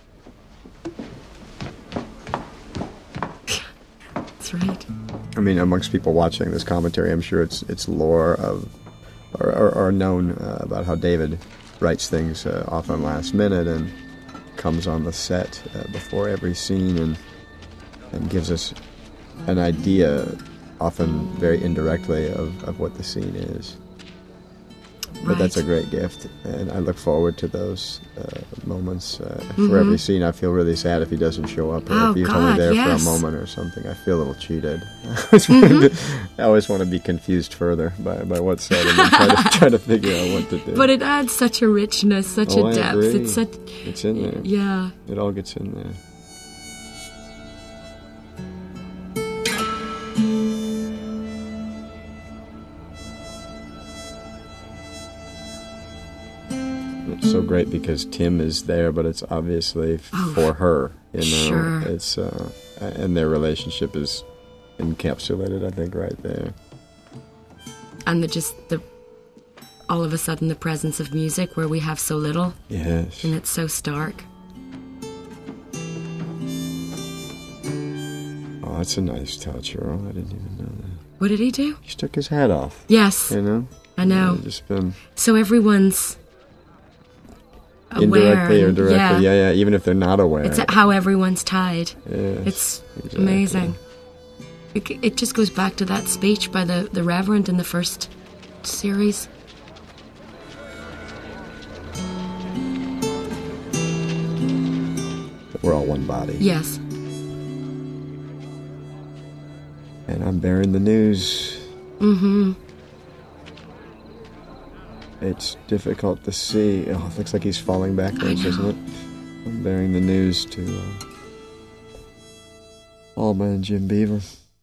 [SPEAKER 2] That's right.
[SPEAKER 1] I mean, amongst people watching this commentary, I'm sure it's it's lore of, or, or, or known uh, about how David writes things uh, often last minute and comes on the set uh, before every scene and and gives us an idea, often very indirectly, of, of what the scene is. But that's a great gift, and I look forward to those uh, moments. Uh,
[SPEAKER 2] Mhm.
[SPEAKER 1] For every scene, I feel really sad if he doesn't show up, or
[SPEAKER 2] Oh,
[SPEAKER 1] if he's
[SPEAKER 2] God,
[SPEAKER 1] only there
[SPEAKER 2] yes.
[SPEAKER 1] for a moment or something. I feel a little cheated. I always wanted to- I always want to be confused further by, by what's said, and then try to, try to figure out what to do.
[SPEAKER 2] But it adds such a richness, such
[SPEAKER 1] Oh,
[SPEAKER 2] a
[SPEAKER 1] I
[SPEAKER 2] depth.
[SPEAKER 1] agree.
[SPEAKER 2] It's such.
[SPEAKER 1] It's in there.
[SPEAKER 2] Yeah.
[SPEAKER 1] It all gets in there. It's so great because Tim is there, but it's obviously f-
[SPEAKER 2] Oh,
[SPEAKER 1] for her. You know,
[SPEAKER 2] sure.
[SPEAKER 1] It's uh, and their relationship is encapsulated, I think, right there.
[SPEAKER 2] And the just the. All of a sudden, the presence of music where we have so little.
[SPEAKER 1] Yes.
[SPEAKER 2] And it's so stark.
[SPEAKER 1] Oh, that's a nice touch, Earl. I didn't even know that.
[SPEAKER 2] What did he do?
[SPEAKER 1] He took his hat off.
[SPEAKER 2] Yes.
[SPEAKER 1] You know.
[SPEAKER 2] I know.
[SPEAKER 1] Yeah, just been
[SPEAKER 2] So everyone's aware.
[SPEAKER 1] indirectly or
[SPEAKER 2] and-
[SPEAKER 1] directly.
[SPEAKER 2] yeah.
[SPEAKER 1] Yeah, yeah. Even if they're not aware.
[SPEAKER 2] It's how everyone's tied.
[SPEAKER 1] Yes,
[SPEAKER 2] It's
[SPEAKER 1] exactly.
[SPEAKER 2] amazing. It, it just goes back to that speech by the, the Reverend in the first series.
[SPEAKER 1] We're all one body.
[SPEAKER 2] Yes.
[SPEAKER 1] And I'm bearing the news.
[SPEAKER 2] Mm-hmm.
[SPEAKER 1] It's difficult to see. Oh, it looks like he's falling backwards, isn't it? I'm bearing the news to uh, Alma and Jim Beaver.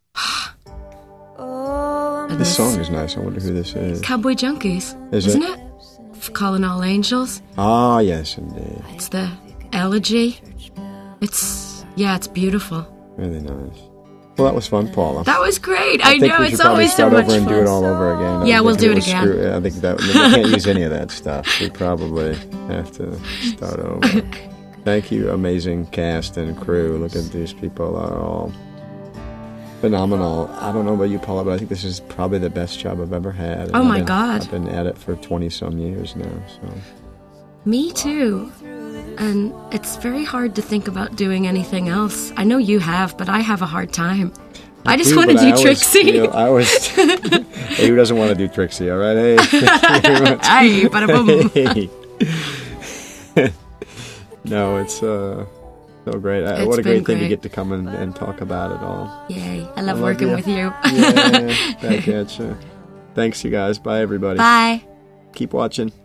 [SPEAKER 1] This song is nice. I wonder who this is.
[SPEAKER 2] Cowboy Junkies,
[SPEAKER 1] Is
[SPEAKER 2] isn't
[SPEAKER 1] it?
[SPEAKER 2] it? F- Calling All Angels.
[SPEAKER 1] Ah, yes, indeed.
[SPEAKER 2] It's the elegy. It's, yeah, it's beautiful.
[SPEAKER 1] Really nice. Well, that was fun, Paula.
[SPEAKER 2] That was great.
[SPEAKER 1] I
[SPEAKER 2] I,
[SPEAKER 1] think
[SPEAKER 2] know,
[SPEAKER 1] we
[SPEAKER 2] it's
[SPEAKER 1] should probably
[SPEAKER 2] always so
[SPEAKER 1] start
[SPEAKER 2] much
[SPEAKER 1] over and
[SPEAKER 2] fun.
[SPEAKER 1] do it all over again. I
[SPEAKER 2] Yeah,
[SPEAKER 1] think
[SPEAKER 2] we'll do it
[SPEAKER 1] will
[SPEAKER 2] again.
[SPEAKER 1] screw- I think that we can't use any of that stuff. We probably have to start over. Thank you, amazing cast and crew. Look at these people are all phenomenal. I don't know about you, Paula, but I think this is probably the best job I've ever had. And
[SPEAKER 2] Oh,
[SPEAKER 1] I've
[SPEAKER 2] my
[SPEAKER 1] been-
[SPEAKER 2] God.
[SPEAKER 1] I've been at it for twenty some years now. So
[SPEAKER 2] Me too. And it's very hard to think about doing anything else. I know you have, but I have a hard time. I just
[SPEAKER 1] do,
[SPEAKER 2] want to
[SPEAKER 1] but
[SPEAKER 2] do
[SPEAKER 1] I always
[SPEAKER 2] Trixie.
[SPEAKER 1] feel- I always. Hey, who doesn't want to do Trixie? All right, hey. Thank you very much.
[SPEAKER 2] Hey, bada-boom.
[SPEAKER 1] Hey. No, it's uh, so great. Uh,
[SPEAKER 2] It's
[SPEAKER 1] what a great
[SPEAKER 2] been
[SPEAKER 1] thing to
[SPEAKER 2] great.
[SPEAKER 1] get to come and, and talk about it all.
[SPEAKER 2] Yay. I love
[SPEAKER 1] I love
[SPEAKER 2] working
[SPEAKER 1] you.
[SPEAKER 2] with you.
[SPEAKER 1] Yeah, back at you. Thanks, you guys. Bye, everybody.
[SPEAKER 2] Bye.
[SPEAKER 1] Keep watching.